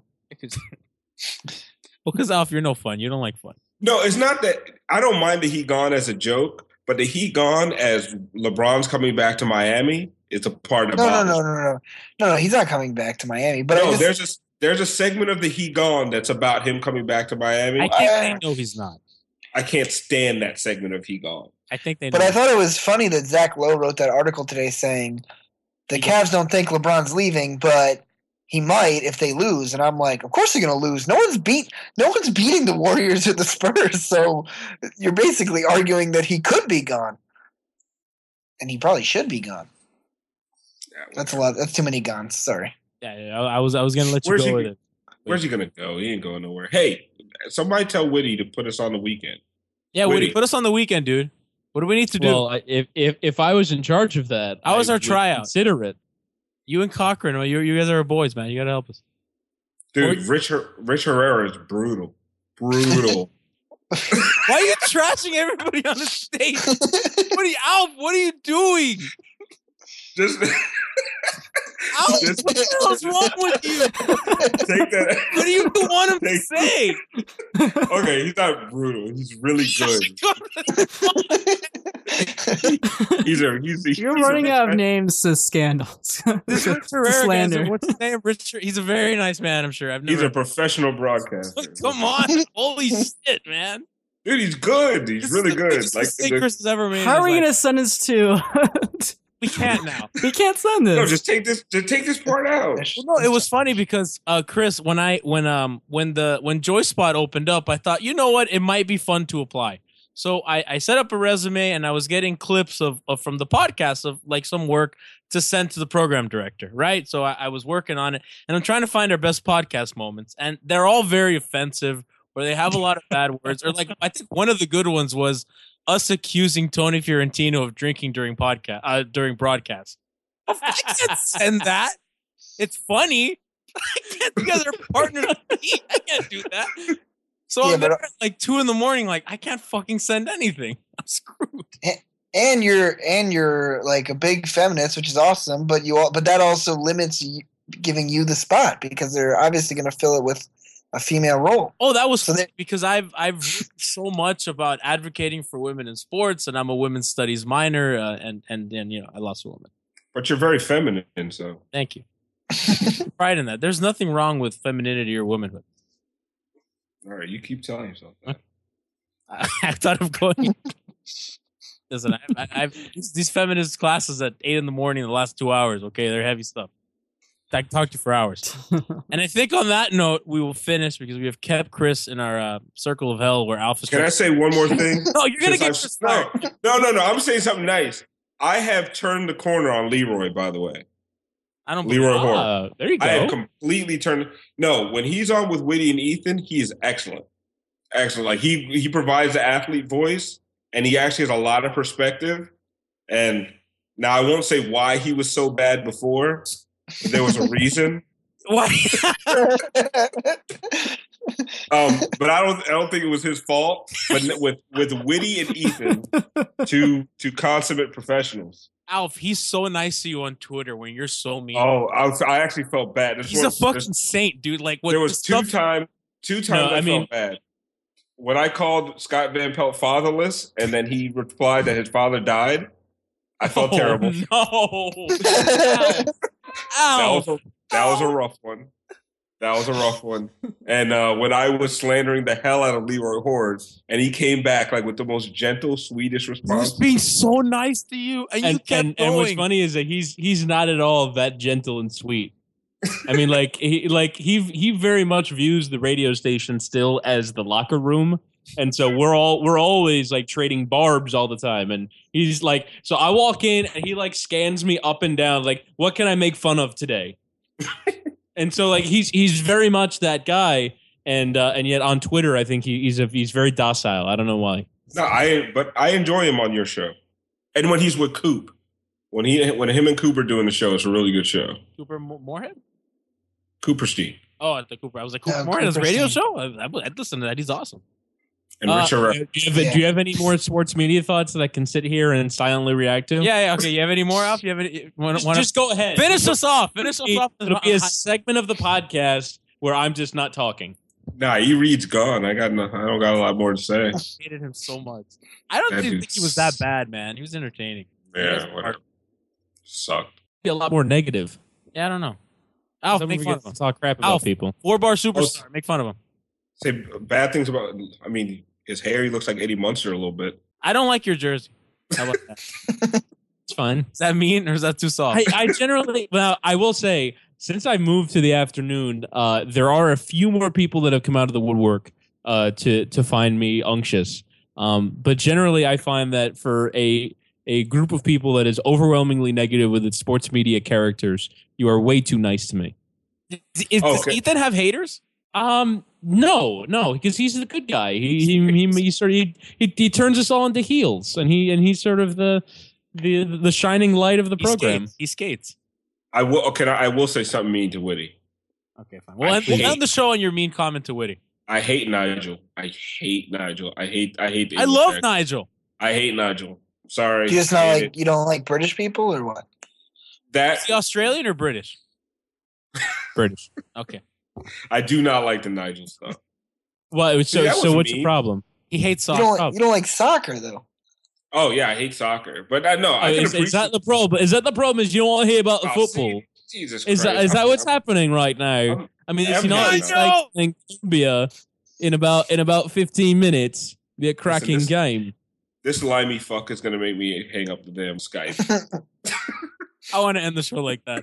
Well, because Alf, you're no fun. You don't like fun. No, it's not that I don't mind the he gone as a joke, but the he gone as LeBron's coming back to Miami is a part of No, no, no, no, no, no, no. He's not coming back to Miami. But I No, just, there's a there's a segment of the he gone that's about him coming back to Miami. I I, think they know he's not. can't stand that segment of he gone. I think they know. but I thought it was funny that Zach Lowe wrote that article today saying the Cavs don't think LeBron's leaving, but he might if they lose. And I'm like, of course they're going to lose. No one's beat. No one's beating the Warriors or the Spurs. So you're basically arguing that he could be gone, and he probably should be gone. Yeah, That's a lot. That's too many guns. Sorry. Yeah, yeah, I I was I was gonna let you Where's go he- with it. Where's he gonna go? He ain't going nowhere. Hey, somebody tell Whitty to put us on the weekend. Yeah, Woody, Woody. put us on the weekend, dude. What do we need to do? Well, I- if if if I was in charge of that, How was I our would tryout? Consider it. You and Cochran, well, you you guys are boys, man. You gotta help us. Dude, Rich, Her- Rich Herrera is brutal. Brutal. Why are you trashing everybody on the stage? What are you, Alf? What are you doing? Just Alf, Just- what the hell's wrong with you? take that. What do you want him to Take- say? Okay, he's not brutal. He's really good. He's a he's, he's You're he's a- running out of names to scandals. This To Rich Herrera guy, slander. is- what's his name? Rich. He's a very nice man. I'm sure. I've He's never. a professional broadcaster. Come on! Holy shit, man! Dude, he's good. He's This really is the good. biggest Like mistake the- Chris has ever made. in How are his we life. going to send this to? We can't now. We can't send this. no, just take this. Just take this part out. Well, no, it was funny because uh, Chris, when I when um when the when JoySpot opened up, I thought, you know what, it might be fun to apply. So I, I set up a resume and I was getting clips of, of from the podcast of like some work to send to the program director, right? So I, I was working on it and I'm trying to find our best podcast moments, and they're all very offensive or they have a lot of bad words. Or like I think one of the good ones was us accusing Tony Fiorentino of drinking during podcast uh, during broadcast. I can't send that. It's funny. I can't. You guys are partners with me. I can't do that. So Yeah, I'm but- there at like two in the morning. Like I can't fucking send anything. I'm screwed. and you're and you're like a big feminist, which is awesome. But you all, but that also limits you, giving you the spot because they're obviously going to fill it with a female role. Oh, that was So funny they- because I've I've written so much about advocating for women in sports, and I'm a women's studies minor, uh, and and then you know I lost a woman. But you're very feminine, so Thank you. Pride in that. There's nothing wrong with femininity or womanhood. all right. You keep telling yourself that. I, I thought of going. Listen, I, I, I've these, these feminist classes at eight in the morning. The last two hours, okay, they're heavy stuff. I can talk to you for hours. And I think on that note, we will finish because we have kept Chris in our uh, circle of hell where Alpha. Can I say one more thing? No, you're gonna Since get I've- to start. No, no, no. I'm saying something nice. I have turned the corner on Leroy, by the way. I don't. Leroy Horde. Uh, there you I have go. completely turned. No, when he's on with Whitty and Ethan, he is excellent. Excellent. Like he he provides the athlete voice, and he actually has a lot of perspective. And now I won't say why he was so bad before. But there was a reason. Why? Um, but I don't I don't think it was his fault. But with with Whitty and Ethan, two two consummate professionals. Alf, he's so nice to you on Twitter when you're so mean. Oh, I, was, I actually felt bad. This he's a was- fucking saint, dude. Like what? There was the two stuff- times. Two times No, I, I mean- felt bad. When I called Scott Van Pelt fatherless, and then he replied that his father died, I felt Oh, terrible. No. That Alf. was, a, that was a rough one. That was a rough one. And uh, when I was slandering the hell out of Leroy Horde, and he came back like with the most gentle Swedish He was response. being so nice to you, and, you And, kept and, going. and what's funny is that he's he's not at all that gentle and sweet. I mean, like he like he he very much views the radio station still as the locker room And so we're all we're always like trading barbs all the time. And he's like, so I walk in and he like scans me up and down, like, what can I make fun of today? And so like he's he's very much that guy. And uh, and yet on Twitter, I think he, he's a, he's very docile. I don't know why. No, I but I enjoy him on your show, and when he's with Coop, when he when him and Cooper doing the show, it's a really good show. Cooper Mo- Moorhead? Cooperstein Oh, at the Cooper. I was like, Cooper Yeah, Moorhead has a Cooper radio Stein. show? I, I, I'd listen to that. He's awesome. and Uh, Richard. Do you, have, Yeah. do you have any more sports media thoughts that I can sit here and silently react to? Yeah, yeah. Okay, you have any more up? You have any? Wanna, Just, wanna, just go ahead. finish us off. Finish us off. It'll be a segment of the podcast where I'm just not talking. Nah, E Reed's gone. I got no, I don't got a lot more to say. I hated him so much. I don't That even dude think he was that bad, man. He was entertaining. Yeah, whatever. Sucked. Be a lot more negative. Yeah, I don't know. Alf, Some make we fun get of him. to talk crap about Alf. people. Four bar superstar. Make fun of him. Say bad things about. I mean, his hair. He looks like Eddie Munster a little bit. I don't like your jersey. How about that? It's fine. Is that mean or is that too soft? I, I generally, well, I will say, since I moved to the afternoon, uh, there are a few more people that have come out of the woodwork uh, to to find me unctuous. Um, but generally, I find that for a a group of people that is overwhelmingly negative with its sports media characters, you are way too nice to me. Is, Oh, does okay. Ethan have haters? Um, no, no, because he's the good guy. He he he, he sort of he, he he turns us all into heels, and he and he's sort of the the the shining light of the He program. skates. He skates. I will. Okay, I will say something mean to Whitty. Okay, fine. We'll I end, we'll hate- end the show on your mean comment to Witty. I hate Nigel. I hate Nigel. I hate. I hate. The I English love accent. Nigel. I hate Nigel. Sorry. You just not Hate like it. you don't like British people or what? that. Is he Australian or British? British. Okay. I do not like the Nigel stuff. Well, so that so wasn't what's me. your problem? He hates You soccer. don't like, you don't like soccer though. Oh yeah, I hate soccer, but I know I Oh, can is, appreciate. is that the problem? Is that the problem? Is you don't want to hear about the Oh, football? see, Jesus Is that Christ. is that I'm- what's I'm- happening right now? I'm- I mean, it's I'm United not- States and Colombia in about in about fifteen minutes. Be a cracking this- game. This limey fuck is gonna make me hang up the damn Skype. I want to end the show like that.